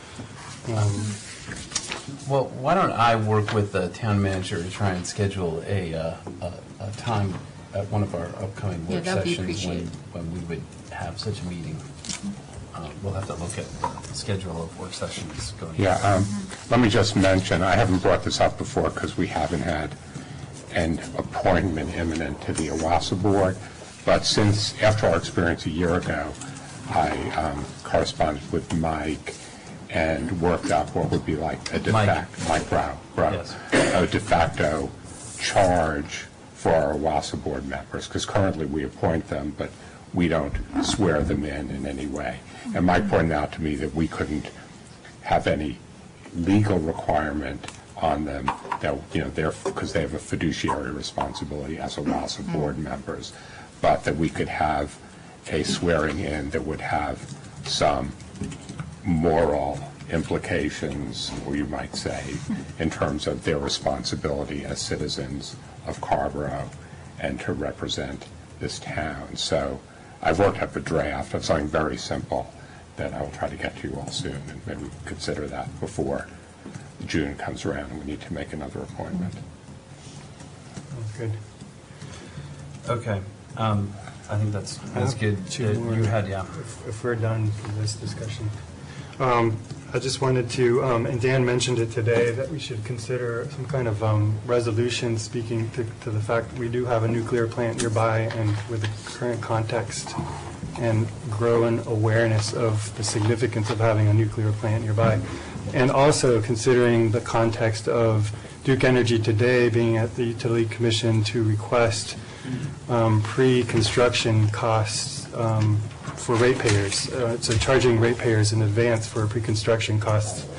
Well, why don't I work with the town manager to try and schedule a time at one of our upcoming work that'd be sessions appreciated. when we would have such a meeting. We'll have to look at the schedule of work sessions going forward. Yeah, let me just mention, I haven't brought this up before because we haven't had an appointment imminent to the OWASA board, but since, after our experience a year ago, I corresponded with Mike and worked up what would be like a de facto charge for our OWASA board members, because currently we appoint them, but we don't swear them in any way. And Mike pointed out to me that we couldn't have any legal requirement on them that, you know, because they have a fiduciary responsibility as OWASA board members, but that we could have a swearing in that would have some moral implications, or you might say, in terms of their responsibility as citizens of Carrboro and to represent this town. So I've worked up a draft of something very simple that I will try to get to you all soon, and maybe consider that before June comes around and we need to make another appointment. That's good. Okay. I think that's good. Two more, You had, yeah. If we're done for this discussion. I just wanted to, and Dan mentioned it today, that we should consider some kind of resolution speaking to the fact that we do have a nuclear plant nearby, and with the current context and growing awareness of the significance of having a nuclear plant nearby. And also considering the context of Duke Energy today being at the Utility Commission to request pre-construction costs for ratepayers, so charging ratepayers in advance for pre-construction costs.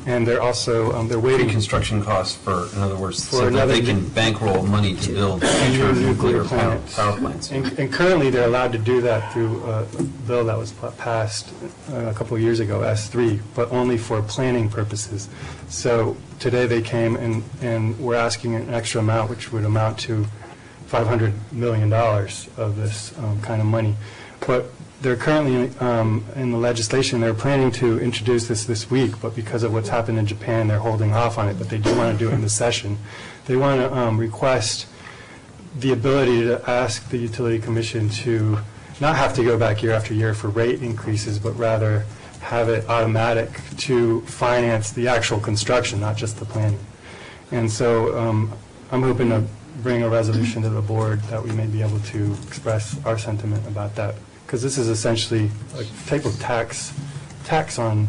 And they're also, they're waiting. Pre-construction costs for, in other words, For so that another they can bankroll money to build future nuclear power plants. And currently, they're allowed to do that through a bill that was passed a couple of years ago, S3, but only for planning purposes. So today they came and we're asking an extra amount, which would amount to $500 million of this kind of money. But they're currently in the legislation, they're planning to introduce this week, but because of what's happened in Japan, they're holding off on it, but they do want to do it in the session. They want to request the ability to ask the Utility Commission to not have to go back year after year for rate increases, but rather have it automatic to finance the actual construction, not just the planning. And so I'm hoping to bring a resolution to the board that we may be able to express our sentiment about that. Because this is essentially a type of tax on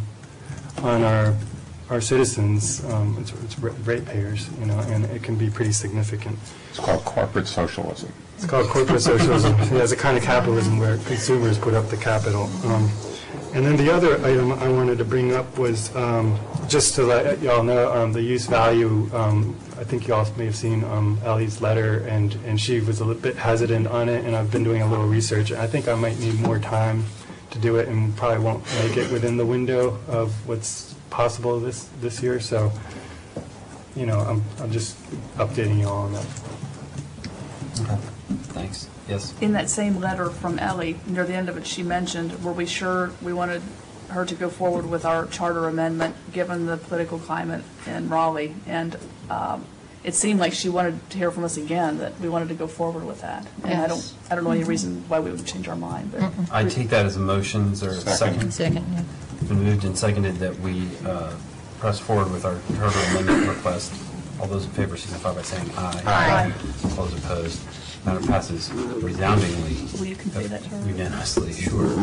our citizens, it's ratepayers, you know, and it can be pretty significant. It's called corporate socialism. It's called corporate socialism. Yeah, it's a kind of capitalism where consumers put up the capital. And then the other item I wanted to bring up was just to let y'all know the use value. I think you all may have seen Ellie's letter, and she was a little bit hesitant on it, and I've been doing a little research. I think I might need more time to do it and probably won't make it within the window of what's possible this year. So, you know, I'm just updating you all on that. Okay. Thanks. Yes. In that same letter from Ellie, near the end of it, she mentioned, were we sure we wanted her to go forward with our charter amendment, given the political climate in Raleigh? And it seemed like she wanted to hear from us again, that we wanted to go forward with that. And Yes. I don't know any reason why we would change our mind. But I take that as a motion. Is there a second? Second, yeah. It's been moved and seconded that we press forward with our charter amendment request. All those in favor signify by saying aye. Aye. All those opposed. Matter passes resoundingly. Will you convey that to her? Unanimously, sure.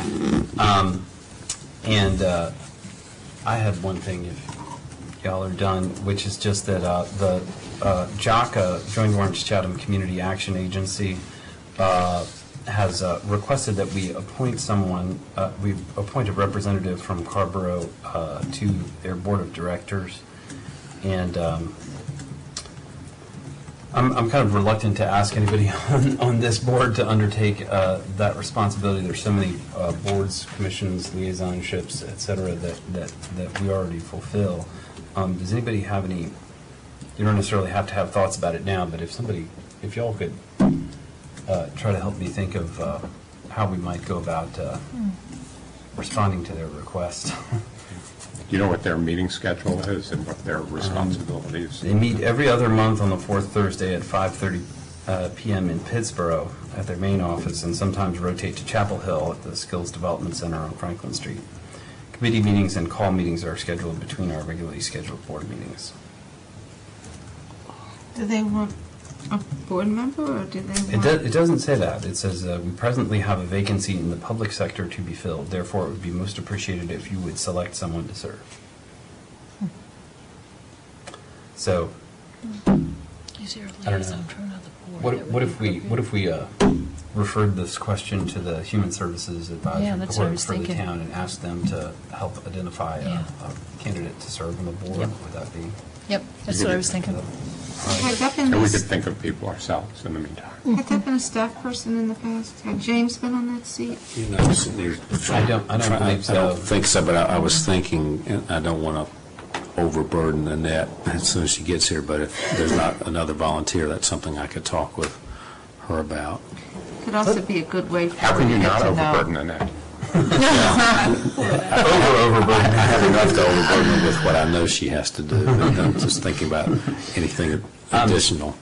And I had one thing, if y'all are done, which is just that the JACA, Joint Orange Chatham Community Action Agency, has requested that we appoint someone, we've appointed a representative from Carrboro to their board of directors. And I'm kind of reluctant to ask anybody on this board to undertake that responsibility. There's so many boards, commissions, liaisonships, et cetera, that we already fulfill. Does anybody have any, you don't necessarily have to have thoughts about it now, but if y'all could try to help me think of how we might go about responding to their request. You know what their meeting schedule is and what their responsibilities? They meet every other month on the fourth Thursday at 5:30 p.m. in Pittsboro at their main office, and sometimes rotate to Chapel Hill at the Skills Development Center on Franklin Street. Committee meetings and call meetings are scheduled between our regularly scheduled board meetings. Do they want a board member, or do they want? It doesn't say that. It says, we presently have a vacancy in the public sector to be filled. Therefore, it would be most appreciated if you would select someone to serve. So, Is there a I don't liaison know. from another board? What if we referred this question to the Human Services Advisory Yeah, that's what I Board was for the thinking. town and asked them to help identify Yeah. a candidate to serve on the board? Yep. Would that be? Yep, that's what I was thinking. Has that been And we a- could think of people ourselves in the meantime. Has that been a staff person in the past? Had James been on that seat? You know, I don't believe so. I don't think so, but I was thinking, and I don't want to overburden Annette as soon as she gets here, but if there's not another volunteer, that's something I could talk with her about. Could also be a good way for How her can to you get not to know. overburden Annette? Overburden. I have enough to overburden her with what I know she has to do, but I'm just thinking about anything additional.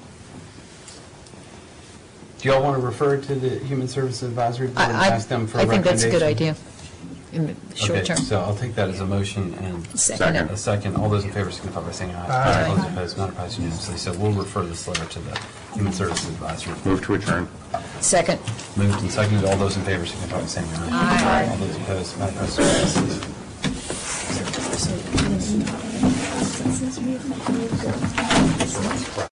Do y'all want to refer to the Human Services Advisory Board and I ask them for a I think that's a good recommendation? idea in the short term. Okay, so I'll take that as a motion and Second. a second. All those in favor signify by saying aye. All those opposed, matter passes unanimously. So we'll refer this letter to the Human Services Advisory Board. Move to adjourn. Second. Moved and seconded. All those in favor signify by saying aye. Aye. All those opposed, matter passes unanimously.